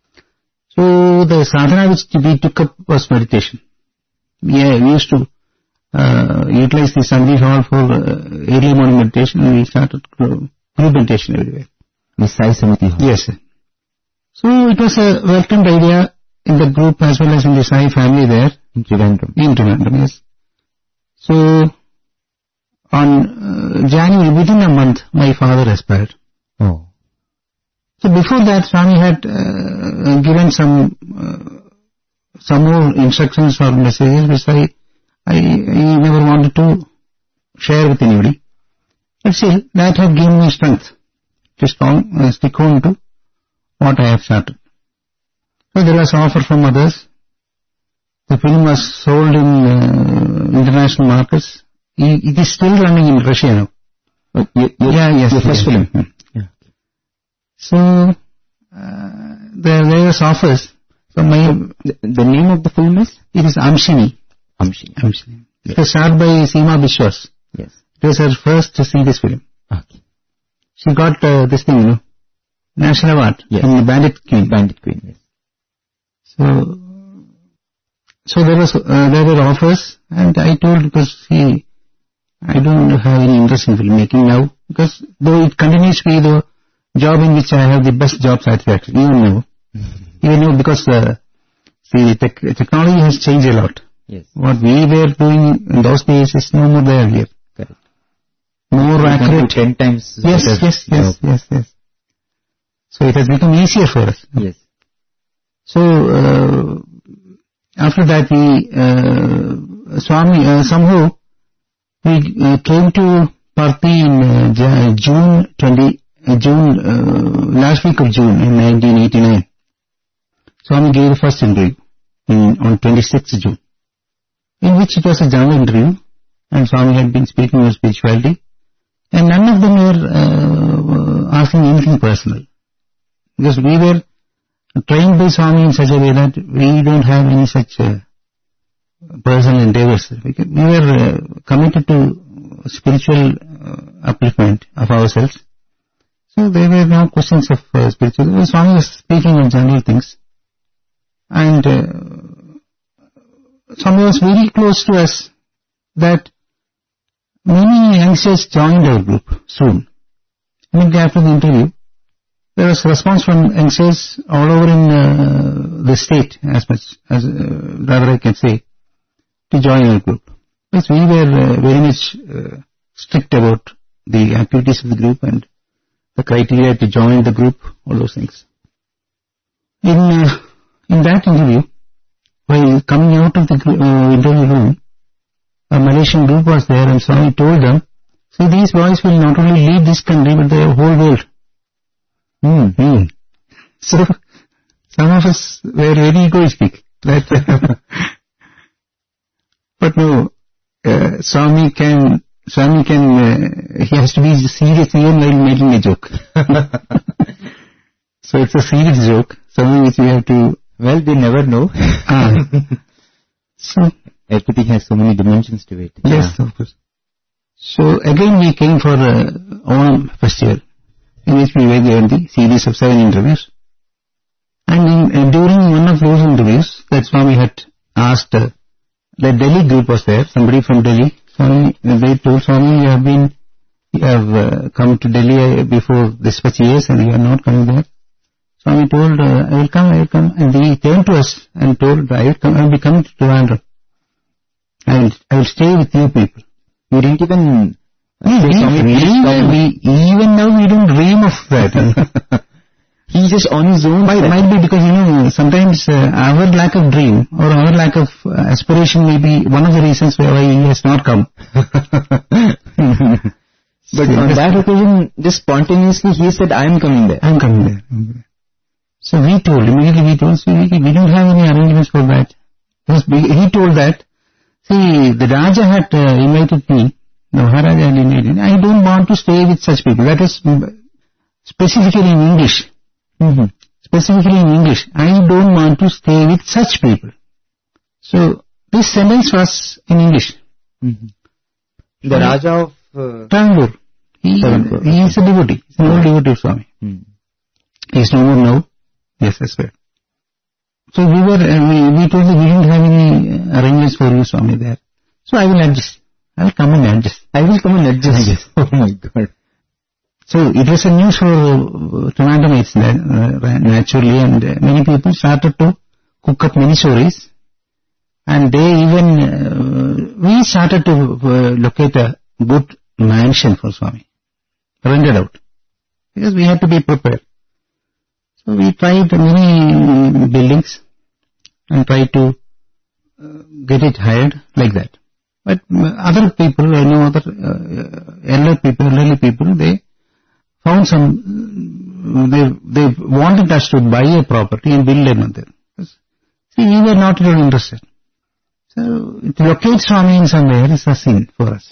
So the sadhana which we took up was meditation. Yeah, we used to utilize the Assembly Hall for early morning meditation, and we started group meditation everywhere. The Sai Samiti Hall? Yes, sir. So it was a welcomed idea in the group as well as in the Sai family there. In Trivandrum? In Trivandrum, yes. So on January, within a month, my father expired. Oh. So before that, Swami had given some more instructions or messages which I never wanted to share with anybody. But still, that had given me strength to stick on to what I have started. So there was offer from others. The film was sold in international markets. It is still running in Russia now. Yes. Your first film? Yeah. So there was offers. So the name of the film is? It is Amshini. Amshini. It was starred by Seema Biswas. Yes. It was her first to see this film. Okay. She got this thing, National Award. Yes. And Bandit Queen. Yes. So there were offers, and I told, because I don't have any interest in filmmaking now, because though it continues to be the job in which I have the best job satisfaction, even now, because the technology has changed a lot. Yes. What we were doing in those days is no more there here. Correct. More accurate. 10 times. Yes. So it has become easier for us. Yes. So after that somehow we came to Parthi in last week of June in 1989. Swami gave the first interview on 26th June, in which it was a general interview, and Swami had been speaking of spirituality, and none of them were asking anything personal, because we were trained by Swami in such a way that we don't have any such personal endeavors. We were committed to spiritual upliftment of ourselves, So there were no questions of spiritual. Swami was speaking on general things. And Swami was very close to us that many youngsters joined our group soon. Immediately after the interview, there was response from youngsters all over in the state, as much as rather I can say, to join our group. Because we were very much strict about the activities of the group and the criteria to join the group, all those things. In that interview, while coming out of the interview room, a Malaysian group was there and Swami told them, see, these boys will not only lead this country but the whole world. So, some of us were very egoistic. But no, Swami can, he has to be serious even while making a joke. So it's a serious joke, something which we have to... Well, they never know. So, everything has so many dimensions to it. Yes, of course. So again we came for Onam festival, in which we were given the series of 7 interviews. And during one of those interviews, that Swami had asked, the Delhi group was there, somebody from Delhi. Swami, they told Swami, you have come to Delhi before this much years and you are not coming back. Swami told, I will come. And he came to us and told, I will be coming to Trivandrum. I will stay with you people. You didn't even... Even now we don't dream of that. He's just on his own. Might be because, sometimes our lack of dream or our lack of aspiration may be one of the reasons why he has not come. But on that occasion, just spontaneously he said, I am coming there. I am coming there. So immediately we told, we don't have any arrangements for that. He told that, see, the Raja had invited me, the Maharaja had invited me, I don't want to stay with such people. That is specifically in English. Specifically in English. I don't want to stay with such people. So, this sentence was in English. The Raja of... Tangur. He is a devotee. He is an old devotee of Swami. He is no more now. Yes, that's right. So we told that we didn't have any arrangements for you, Swami, there. So I will adjust. I will come and adjust. Oh my God. So it was a news for Trivandrumites naturally, and many people started to cook up many stories. And we started to locate a good mansion for Swami. Rented out. Because we had to be prepared. So we tried many buildings and tried to get it hired like that. But other people, elderly people, they found they wanted us to buy a property and build a mandir. See, we were not at all interested. So to locate Swami in somewhere is a sin for us.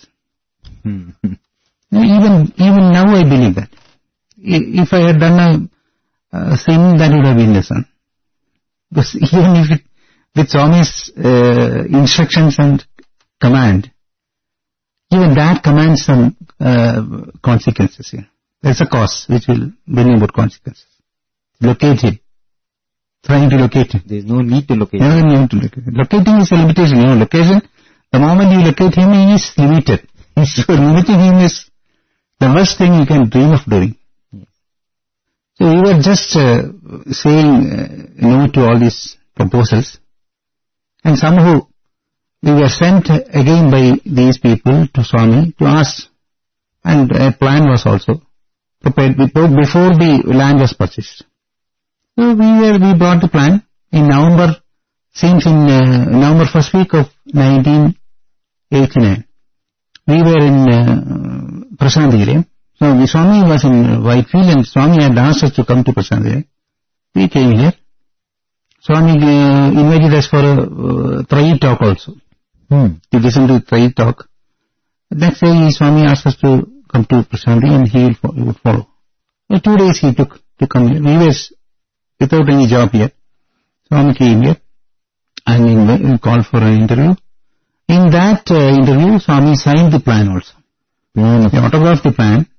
Even now I believe that. If I had done a sin, that would have been the sin. Because even if with Swami's instructions and command, even that commands some consequences here. There's a cause which will bring about consequences. Locate him. Trying to locate him. There's no need to locate him. No need to locate him. Locating is a limitation. Location, the moment you locate him, he is limited. So limiting him is the worst thing you can dream of doing. So we were just saying no to all these proposals. And somehow we were sent again by these people to Swami to ask. And a plan was also prepared before the land was purchased. So we brought the plan in November, November first week of 1989. We were in Prashanthagiri. So the Swami was in Whitefield and Swami had asked us to come to Prashanthagiri. We came here. Swami invited us for a Trayi talk also. To listen to Trayi talk. Next day Swami asked us to come to Prashanthagiri and he would follow. So 2 days he took to come here. We were without any job here. Swami came here and we called for an interview. In that interview, Swami signed the plan also. He autographed the plan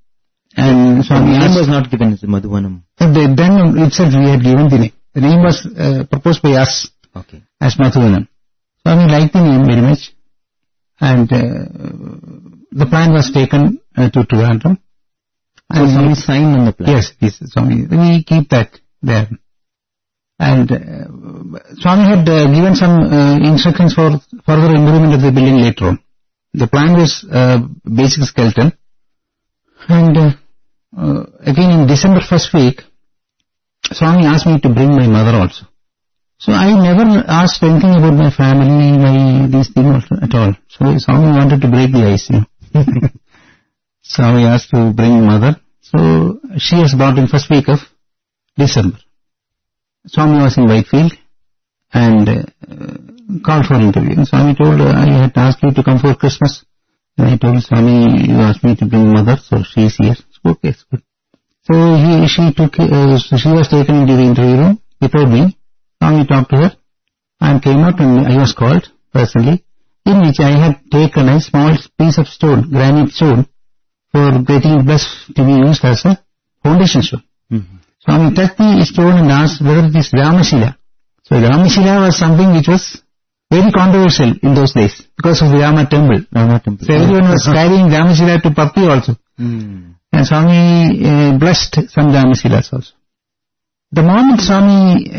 And Swami The name asked, was not given as Madhuvanam. then itself we had given the name. The name was proposed by us Okay. as Madhuvanam. Swami liked the name very much, and the plan was taken to Trivandrum. So Swami signed on the plan. Yes, Swami. We keep that there. And Swami had given some instructions for further improvement of the building later on. The plan was basic skeleton. And again in December first week, Swami asked me to bring my mother also. So I never asked anything about my family, these things at all. So Swami wanted to break the ice, Swami asked to bring mother. So she was brought in first week of December. Swami was in Whitefield and called for interview. And Swami told, I had asked you to come for Christmas. And I told Swami, you asked me to bring mother, so she is here. So, okay, it's good. So she was taken into the interview room without me. Swami talked to her and came out, and I was called personally, in which I had taken a small piece of stone, granite stone, for getting blessed to be used as a foundation stone. Mm-hmm. Swami touched the stone and asked whether it is Ramashila. So Ramashila was something which was very controversial in those days because of the Rama temple. So everyone was carrying Ramashila to Pappi also. Mm. And Swami blessed some Ramashilas also. The moment Swami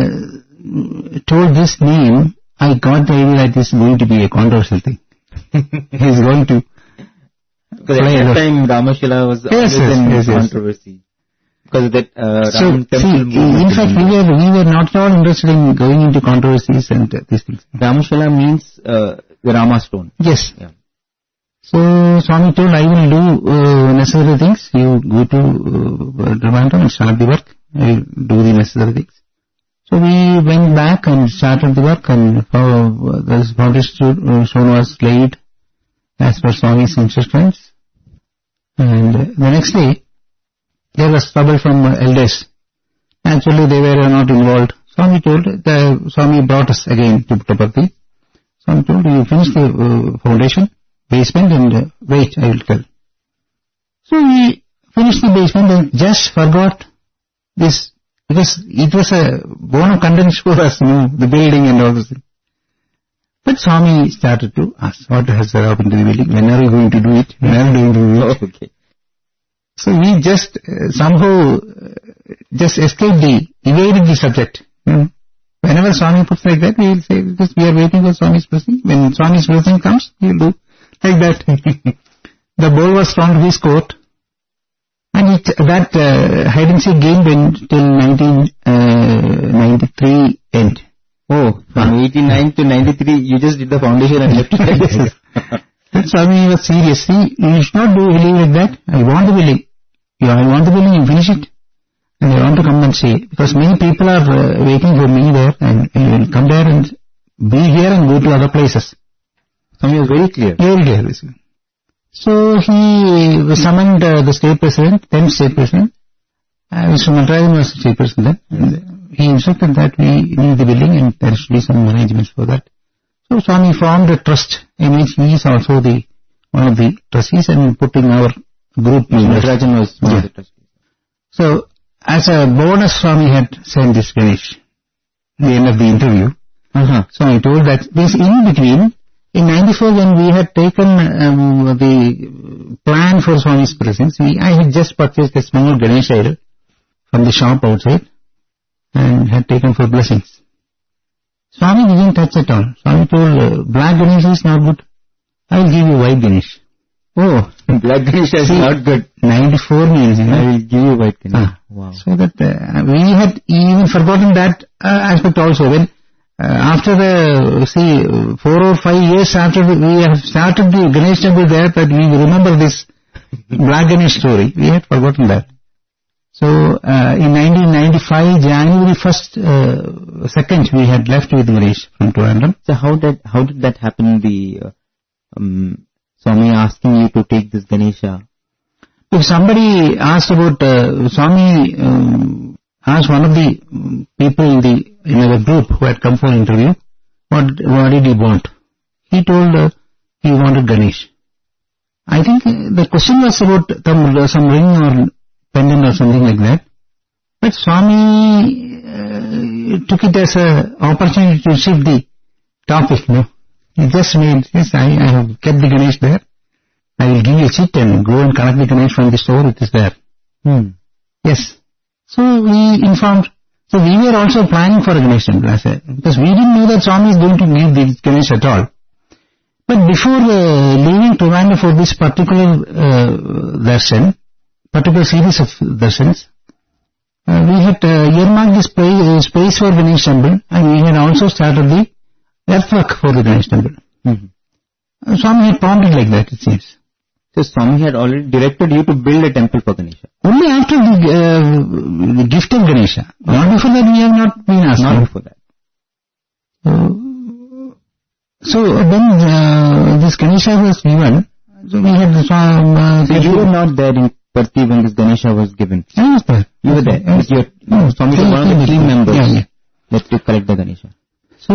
told this name, I got the idea that this is going to be a controversial thing. He is going to... Because at that time Ramashila was always in controversy. Because of that Ram temple movement. In fact, we were not at all interested in going into controversies and these things. Ramashila means the Rama stone. Yes. Yeah. So Swami told, I will do necessary things. You go to Trivandrum and start the work. I will do the necessary things. So we went back and started the work, and the foundation stone was laid as per Swami's instructions. And the next day, there was trouble from elders. Actually, they were not involved. Swami brought us again to Puttaparthi. Swami told, you finish the foundation, basement, and wait, I will tell. So we finished the basement and just forgot this, because it was a bone of contention for us, the building and all those things. But Swami started to ask, what has happened to the building? When are you going to do it? When are you going to do it? Okay. So we just somehow just evaded the subject. Whenever Swami puts like that, we will say, because we are waiting for Swami's blessing. When Swami's blessing comes, we will do like that. The ball was thrown to his court, and that hide and seek game went till 1993 end. Oh, from 89 to 93, you just did the foundation and left it. That Swami was serious. You should not do building like that. I want the building. I want the building, you finish it. And I want to come and see. Because many people are waiting for me there, and I will come there and be here and go to other places. Swami was very clear. Very clear. So he summoned the state president, then state president. Mr. Malrajan was the state president then. And he instructed that we need the building and there should be some arrangements for that. So Swami formed a trust in which he is also one of the trustees, and put in our group members. Malrajan was one of the trustees. So as a bonus, Swami had sent this Ganesh at the end of the interview. So I told that this in between, in 94 when we had taken the plan for Swami's presence, I had just purchased a small Ganesh idol from the shop outside and had taken for blessings. Swami didn't touch at all. Swami told, black Ganesh is not good. I will give you white Ganesh. Oh, black Ganesh is not good. 94 means, I will give you white Ganesh. Wow. So that we had even forgotten that aspect also. When after 4 or 5 years after we have started the Ganesh temple there, that we remember this black Ganesh story. We had forgotten that. So in 1995, January 1st, 2nd, we had left with Ganesh from Trivandrum. So how did that happen? The Swami asking you to take this Ganesha. If somebody asked about Swami asked one of the people in our group who had come for an interview, what did he want? He told he wanted Ganesh. I think the question was about some ring or pendant or something like that. But Swami took it as an opportunity to shift the topic, no. He just made, yes, I have kept the Ganesh there. I will give you a chit and go and collect the Ganesh from the store, it is there. Yes. So we informed. So we were also planning for a Ganesh temple, because we didn't know that Swami is going to give the Ganesh at all. But before leaving Trivandrum for this particular darshan, particular series of darshans, we had earmarked this space for Ganesh temple, and we had also started the earthwork for the Ganesh temple. Swami had prompted like that, it seems. So Swami had already directed you to build a temple for Ganesha. Only after the gift of Ganesha. Not before that we have not been asked. Not before that. So when this Ganesha was given, so we had some... so you were not there in Parthi when this Ganesha was given? I was there. You were there? Swami was one of the team members that to collect the Ganesha. So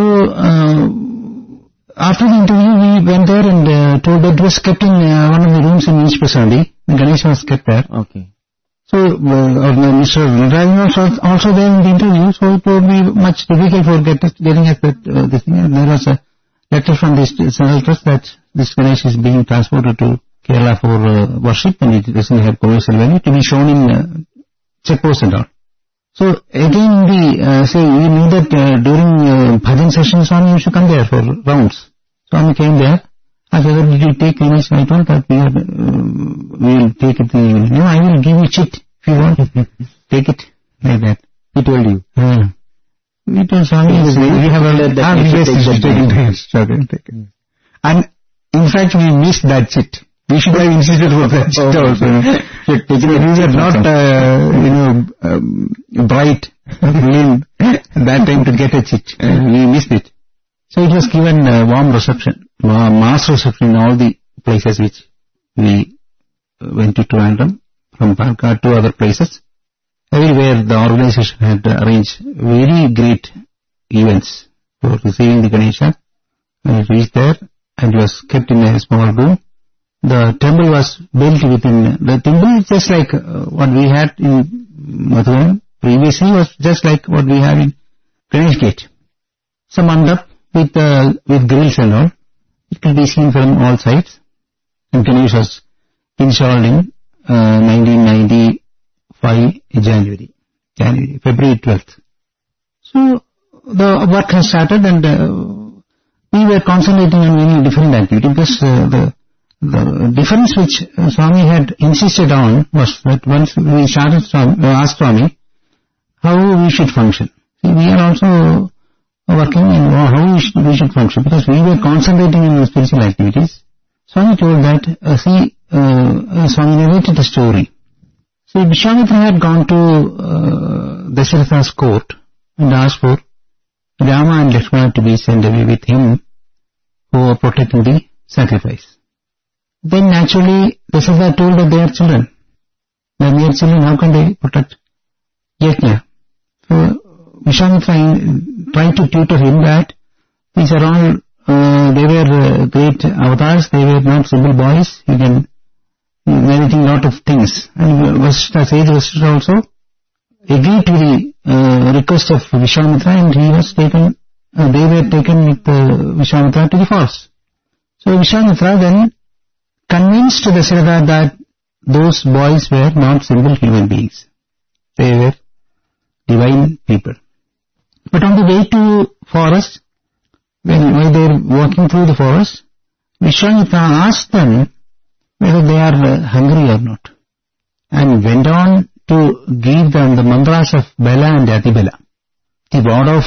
after the interview we went there and told that it was kept in one of the rooms in East Prasadi. The Ganesha was kept there. Okay. So Mr. Rajan was also there in the interview, so it would be much difficult for getting at this thing. And there was a letter from the Central Trust that this Ganesh is being transported to Kerala for worship, and it doesn't have commercial value, to be shown in checkposts and all. So again we knew that during bhajan session Swami used to come there for rounds. Swami came there. I said, did you take Ganesh? I told that we will take it in the evening. No, I will give you chit if you want. Take it like that. He told you. We told Swami, we have a take it. And in fact we missed that chit. We should have insisted for that chit also. We were not, bright that time to get a chit. We missed it. So it was given warm reception, mass reception in all the places which we went to Trivandrum, from Palakkad to other places. Everywhere the organization had arranged very great events for receiving the Ganesha. When it reached there and was kept in a small room, the temple was built within, the temple just like what we had in Madhuvan previously, was just like what we have in Ganesh Gate. Some mandap with grills and all. It could be seen from all sides. And Ganesh was installed in 1995 February 12th. So the work has started, and we were concentrating on many different activities, because the difference which Swami had insisted on was that once we started asked Swami how we should function. See, we are also working in how we should function, because we were concentrating on spiritual activities. Swami told that, Swami narrated a story. See, Vishwamitra had gone to Dasharatha's court and asked for Rama and Lakshmana to be sent away with him, who were protecting the sacrifice. Then naturally Dasharatha told that they are children. When they are children, how can they protect Yajna? So Vishwamitra tried to tutor him that these are all, they were great avatars, they were not simple boys, you can narrating lot of things. And sage Vasishtha also agreed to the request of Vishwamitra, and he was taken, they were taken with Vishwamitra to the forest. So Vishwamitra then convinced Dasharatha that those boys were not simple human beings. They were divine people. But on the way to forest, while they were walking through the forest, Vishwamitra asked them whether they are hungry or not, and went on to give them the mantras of Bela and Atibela, the word of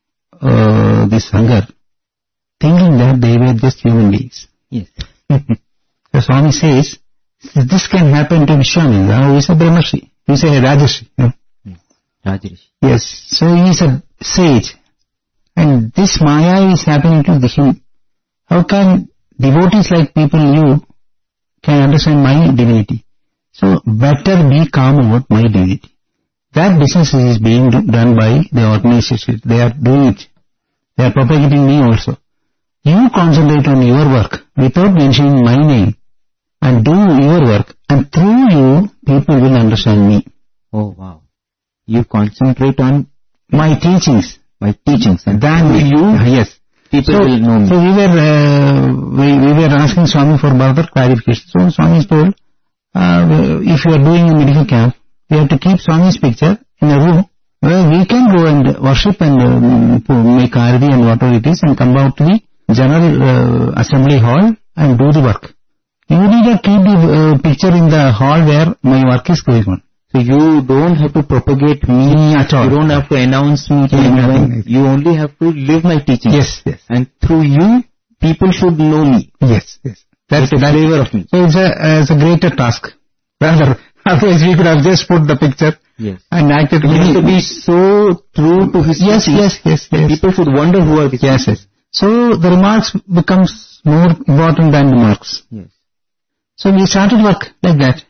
this hunger, thinking that they were just human beings. Yes. The Swami says, this can happen to Vishwamitra, who is a Brahmarshi, who is a Rajarshi. Rajarshi. Yes, so he is a sage, and this Maya is happening to him. How can devotees like people you can understand my divinity? So better be calm about my divinity. That business is being done by the organization. They are doing it. They are propagating me also. You concentrate on your work without mentioning my name. and do your work, and through you, people will understand me. Oh, wow. You concentrate on My teachings. and Then yes. people will know me. So we were asking Swami for further clarification. So Swami told, if you are doing a medical camp, we have to keep Swami's picture in a room where we can go and worship and make arati and whatever it is, and come out to the general assembly hall and do the work. You need to keep the picture in the hall where my work is going on. So you don't have to propagate me at all. You don't have to announce me to anyone. You only have to live my teaching. Yes. And through you, people should know me. Yes. That's the flavor of me. So it's a greater task. Rather, otherwise we could have just put the picture and acted. He has to be so true to his teaching. Yes. People should wonder who are these people. Yes. So the remarks becomes more important than the marks. Yes. So we started work like that.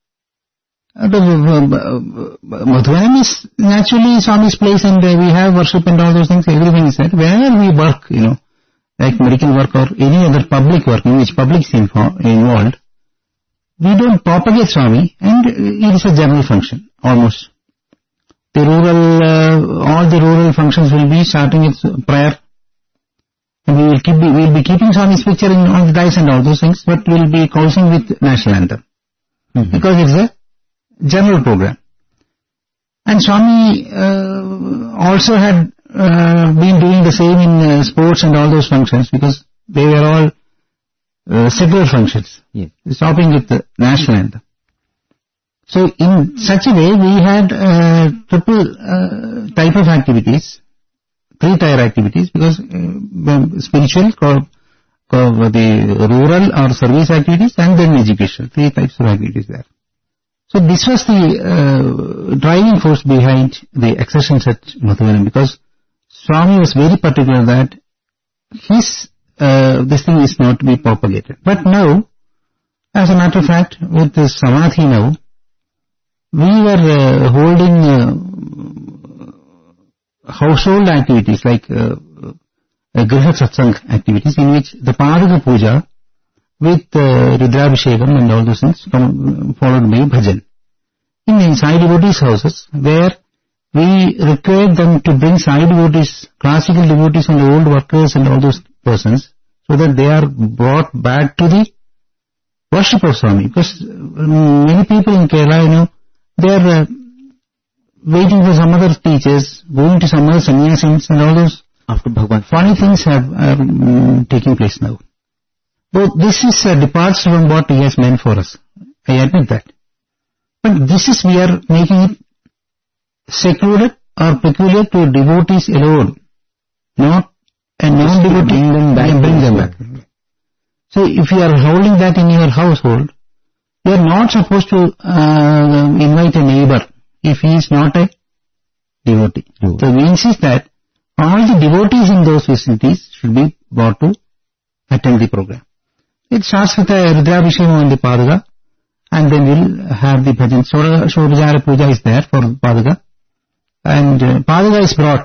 Madhuvanam is naturally Swami's place, and we have worship and all those things, everything is there. Wherever we work, like medical work or any other public work in which public is involved, we don't propagate Swami, and it is a general function, almost. The all the rural functions will be starting with prayer, and we will be keeping Swami's picture in all the dice and all those things, but we will be closing with national anthem, because it's a general program. And Swami also had been doing the same in sports and all those functions, because they were all secular functions, stopping with the national anthem. So in such a way, we had triple type of activities, 3-tier activities, because spiritual, the rural or service activities, and then education, 3 types of activities there. So this was the driving force behind the accessions at Madhuvanam, because Swami was very particular that this thing is not to be propagated. But now, as a matter of fact, with the Samadhi now, we were holding household activities like Griha Satsang activities, in which the Padaka Puja with Rudrabhishekam and all those things followed by bhajan. In the Sai devotees' houses, where we required them to bring Sai devotees, classical devotees and old workers and all those persons, so that they are brought back to the worship of Swami. Because many people in Kerala, they are waiting for some other teachers, going to some other sannyasins and all those after Bhagwan. Funny things are taking place now. But this is departs from what he has meant for us. I admit that. But this is, we are making it secluded or peculiar to devotees alone, not a non-devotee. Bring them back. So if you are holding that in your household, you are not supposed to invite a neighbor if he is not a devotee. So we insist that all the devotees in those facilities should be brought to attend the program. It starts with a Rudrabhishekam on the Padaka, and then we'll have the bhajan. Shobhajara Puja is there for Padaka, and Padaka is brought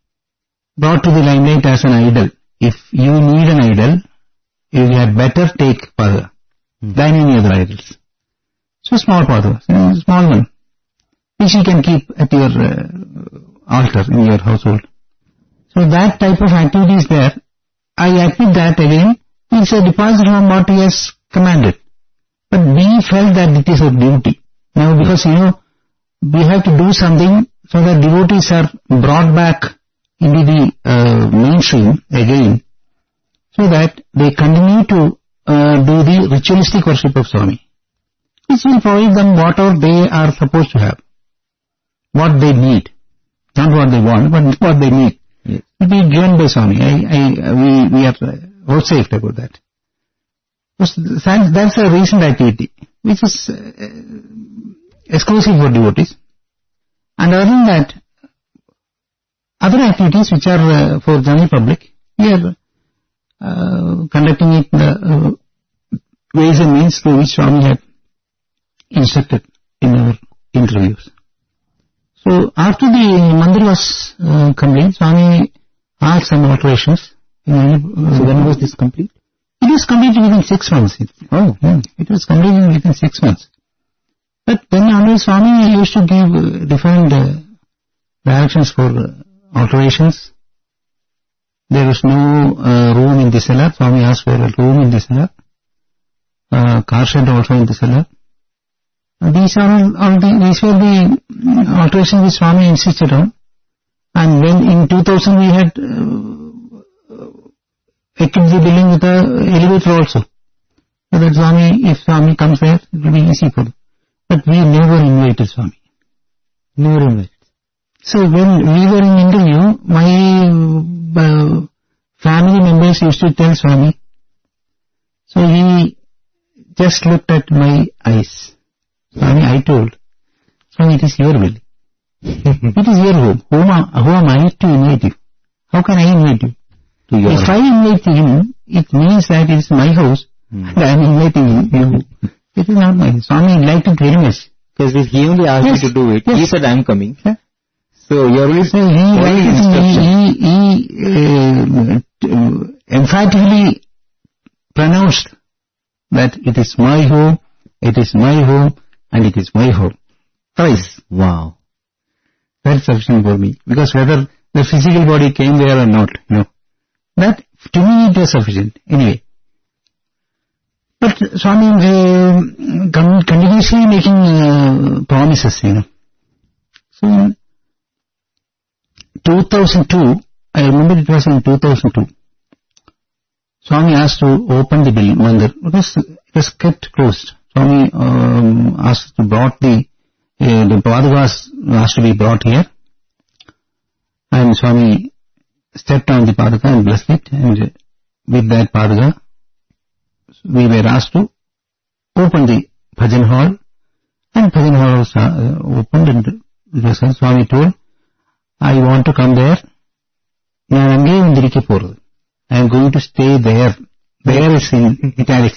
to the limelight as an idol. If you need an idol, you had better take Padaka than any other idols. So small Padaka, small one, which you can keep at your altar in your household. So that type of activity is there. I admit that again, it's a departure from what he has commanded. But we felt that it is a duty. Now because, we have to do something so that devotees are brought back into the mainstream again, so that they continue to do the ritualistic worship of Swami, which will provide them whatever they are supposed to have, what they need, not what they want, but what they need. It will be given by Swami. We are vouchsafed about that. That's a recent activity, which is exclusive for devotees. And other than that, other activities which are for general public, we are conducting it in the ways and means through which Swami had instructed in our interviews. So after the mandir was complete, Swami asked some alterations. So when was this complete? It was completed within 6 months. It was completed within 6 months. But then always Swami used to give different directions for alterations. There was no room in the cellar. Swami asked for a room in the cellar. Car shed also in the cellar. These were the alterations which Swami insisted on. And when in 2000 we had equipped the building with an elevator also. So that Swami, if Swami comes there, it will be easy for them. But we never invited Swami. Never invited. So when we were in interview, my family members used to tell Swami. So he just looked at my eyes. Swami, I told, Swami, it is your will. It is your home. Who am I to invite you? How can I invite you? If I invite him, it means that it is my house and I am inviting you. It is not my house. Swami liked it very much. Because if he only asked you to do it, he said, I am coming. Yeah. So you are only he emphatically pronounced that it is my home, it is my home, and it is my home. Twice. Wow. That's sufficient for me. Because whether the physical body came there or not, that to me it was sufficient. Anyway. But Swami continuously making promises, So in 2002, I remember it was in 2002, Swami asked to open the mandir because it was kept closed. Swami asked to brought the Padukas asked to be brought here, and Swami stepped on the Paduka and blessed it, and with that Paduka we were asked to open the Bhajan hall, and Bhajan hall was opened, and it was Swami told, I want to come there. I am going to stay there. There is in italics.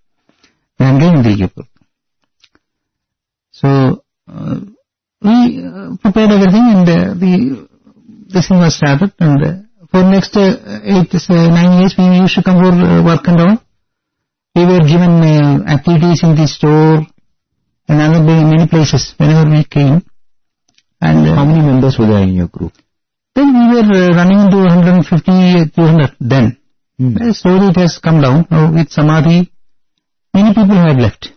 So we prepared everything, and this thing was started. And for next 9 years, we used to come for work and all. We were given activities in the store and other many places whenever we came. And how many members were there in your group? Then we were running into 150, 200 then. Slowly it has come down. Now with Samadhi, many people have left.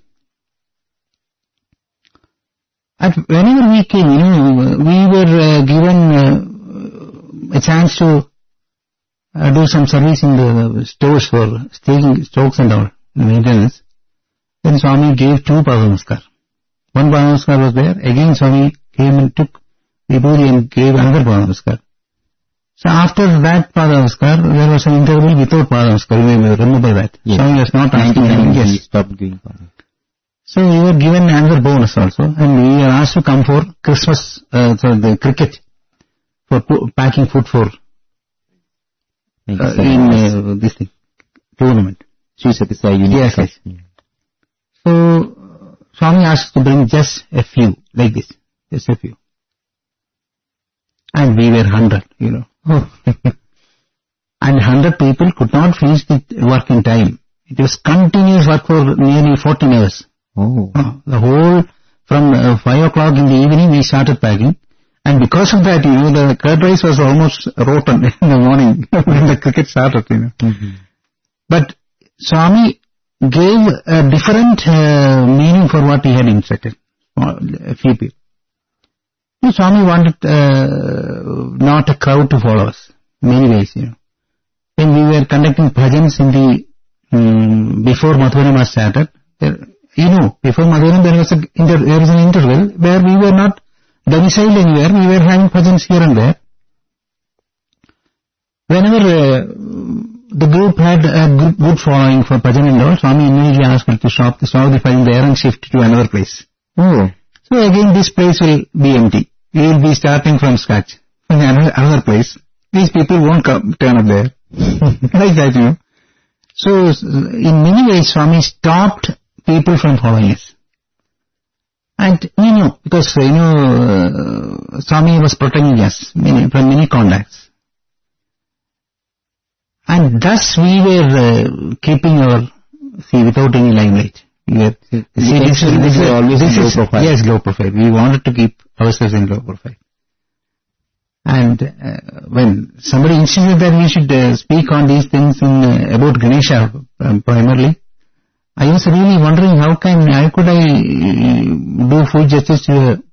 And whenever we came, we were given a chance to do some service in the stores for taking stocks and all, maintenance. Then Swami gave 2 Padamaskar. One Padamaskar was there. Again Swami came and took Vibhuti and gave another Padamaskar. So after that Padamaskar, there was an interval without Padamaskar. You may remember that. Yes. Swami was not asking anything. Yes. He stopped giving Padamaskar. So we were given another bonus also, and we were asked to come for Christmas, the cricket, for packing food for in this thing, tournament. Sri Sathya Sai Unit. Yes. So Swami asked to bring just a few, like this, just a few. And we were 100, And 100 people could not finish the work in time. It was continuous work for nearly 14 hours. Oh. The whole, from 5 o'clock in the evening we started packing. And because of that, the curd rice was almost rotten in the morning when the cricket started, But Swami gave a different meaning for what he had instructed a few people. Swami wanted not a crowd to follow us, many ways, When we were conducting bhajans in the, before Madhurama started, before Madhurama there was an interval where we were not domiciled anywhere, we were having bhajans here and there. Whenever the group had a good following for bhajan and all, Swami immediately asked me to stop the bhajan there and shift to another place. Oh. So again this place will be empty. We will be starting from scratch. From another place. These people won't turn up there. Like that, So in many ways Swami stopped people from following us. And because Swami was protecting us from many contacts. And thus we were keeping our, without any limelight. This is always low profile. Yes, low profile. We wanted to keep ourselves in low profile. And when somebody insisted that we should speak on these things about Ganesha primarily, I was really wondering how could I do full justice to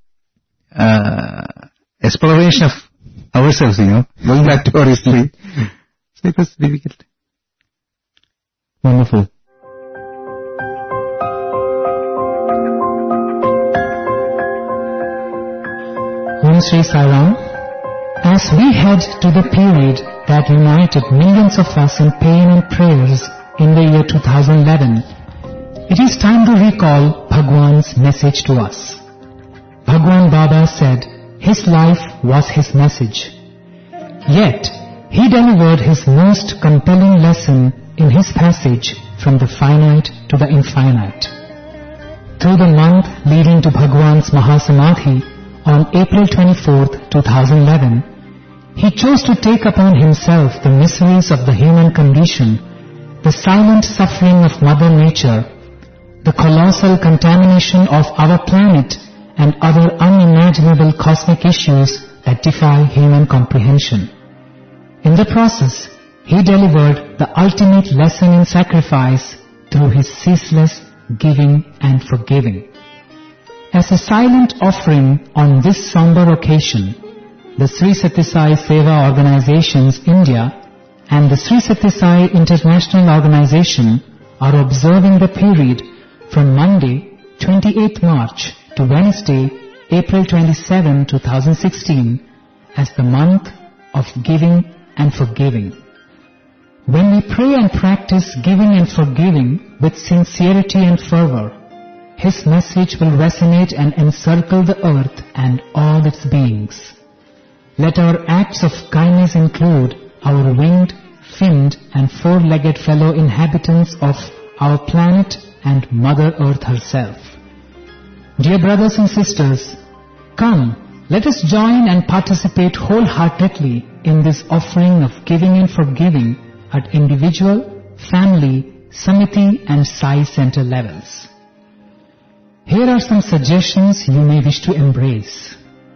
exploration of ourselves, going back to our history. So it was difficult. Wonderful. Om Sri Sai Ram. As we head to the period that united millions of us in pain and prayers in the year 2011, it is time to recall Bhagwan's message to us. Bhagwan Baba said his life was his message. Yet, he delivered his most compelling lesson in his passage from the finite to the infinite. Through the month leading to Bhagwan's Mahasamadhi on April 24th, 2011, he chose to take upon himself the miseries of the human condition, the silent suffering of Mother Nature, the colossal contamination of our planet and other unimaginable cosmic issues that defy human comprehension. In the process, he delivered the ultimate lesson in sacrifice through his ceaseless giving and forgiving. As a silent offering on this somber occasion, the Sri Sathya Sai Seva Organizations India and the Sri Sathya Sai International Organization are observing the period from Monday, 28th March to Wednesday, April 27, 2016 as the month of giving and forgiving. When we pray and practice giving and forgiving with sincerity and fervor, his message will resonate and encircle the earth and all its beings. Let our acts of kindness include our winged, finned and four-legged fellow inhabitants of our planet and Mother Earth herself. Dear brothers and sisters, come, let us join and participate wholeheartedly in this offering of giving and forgiving at individual, family, Samiti and Sai Center levels. Here are some suggestions you may wish to embrace.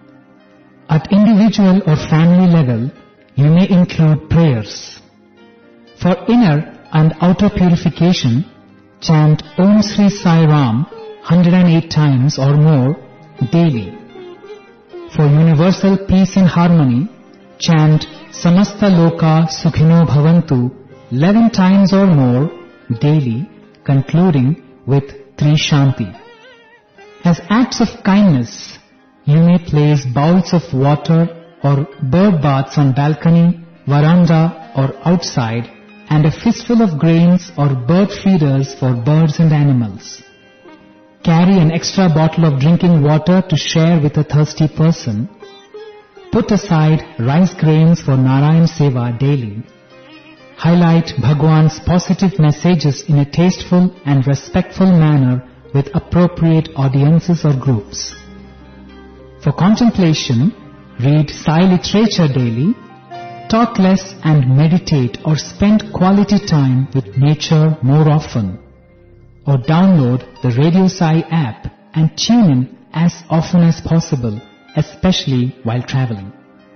At individual or family level, you may include prayers. For inner and outer purification, chant Om Sri Sai Ram 108 times or more daily. For universal peace and harmony, chant Samasta Loka Sukhino Bhavantu 11 times or more daily, concluding with Tri Shanti. As acts of kindness, you may place bowls of water or bird baths on balcony, veranda or outside and a fistful of grains or bird feeders for birds and animals. Carry an extra bottle of drinking water to share with a thirsty person. Put aside rice grains for Narayan Seva daily. Highlight Bhagwan's positive messages in a tasteful and respectful manner with appropriate audiences or groups. For contemplation, read Sai literature daily, talk less and meditate or spend quality time with nature more often. Or download the Radio Sai app and tune in as often as possible, especially while traveling.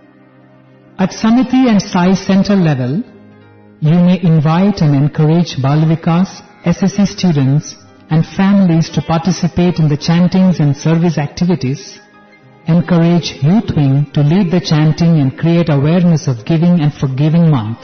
At Samiti and Sai Center level, you may invite and encourage Balavikas, SSC students and families to participate in the chantings and service activities. Encourage Youth Wing to lead the chanting and create awareness of Giving and Forgiving Month.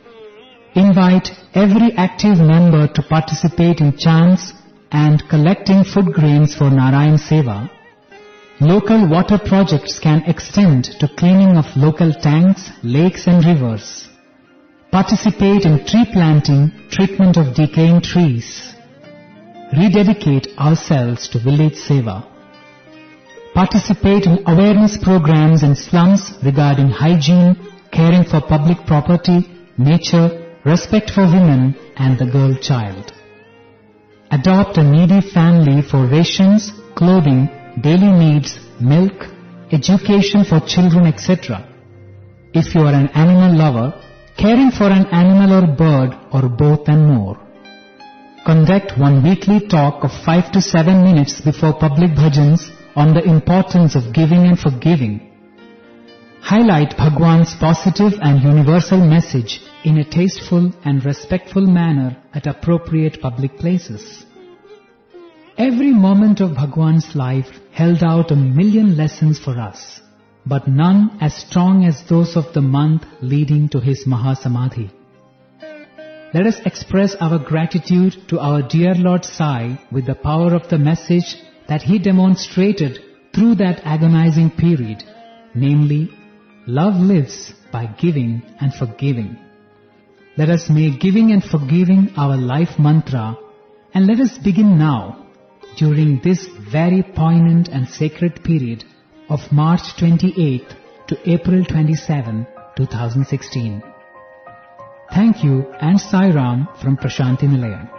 Invite every active member to participate in chants and collecting food grains for Narayan Seva. Local water projects can extend to cleaning of local tanks, lakes and rivers. Participate in tree planting, treatment of decaying trees. Rededicate ourselves to village seva. Participate in awareness programs in slums regarding hygiene, caring for public property, nature, respect for women and the girl child. Adopt a needy family for rations, clothing, daily needs, milk, education for children, etc. If you are an animal lover, caring for an animal or bird or both and more. Conduct one weekly talk of 5 to 7 minutes before public bhajans on the importance of giving and forgiving. Highlight Bhagwan's positive and universal message in a tasteful and respectful manner at appropriate public places. Every moment of Bhagwan's life held out 1,000,000 lessons for us, but none as strong as those of the month leading to his Mahasamadhi. Let us express our gratitude to our dear Lord Sai with the power of the message that he demonstrated through that agonizing period, namely, love lives by giving and forgiving. Let us make giving and forgiving our life mantra, and let us begin now, during this very poignant and sacred period of March 28th to April 27, 2016. Thank you and Sai Ram from Prashanti Nilayam.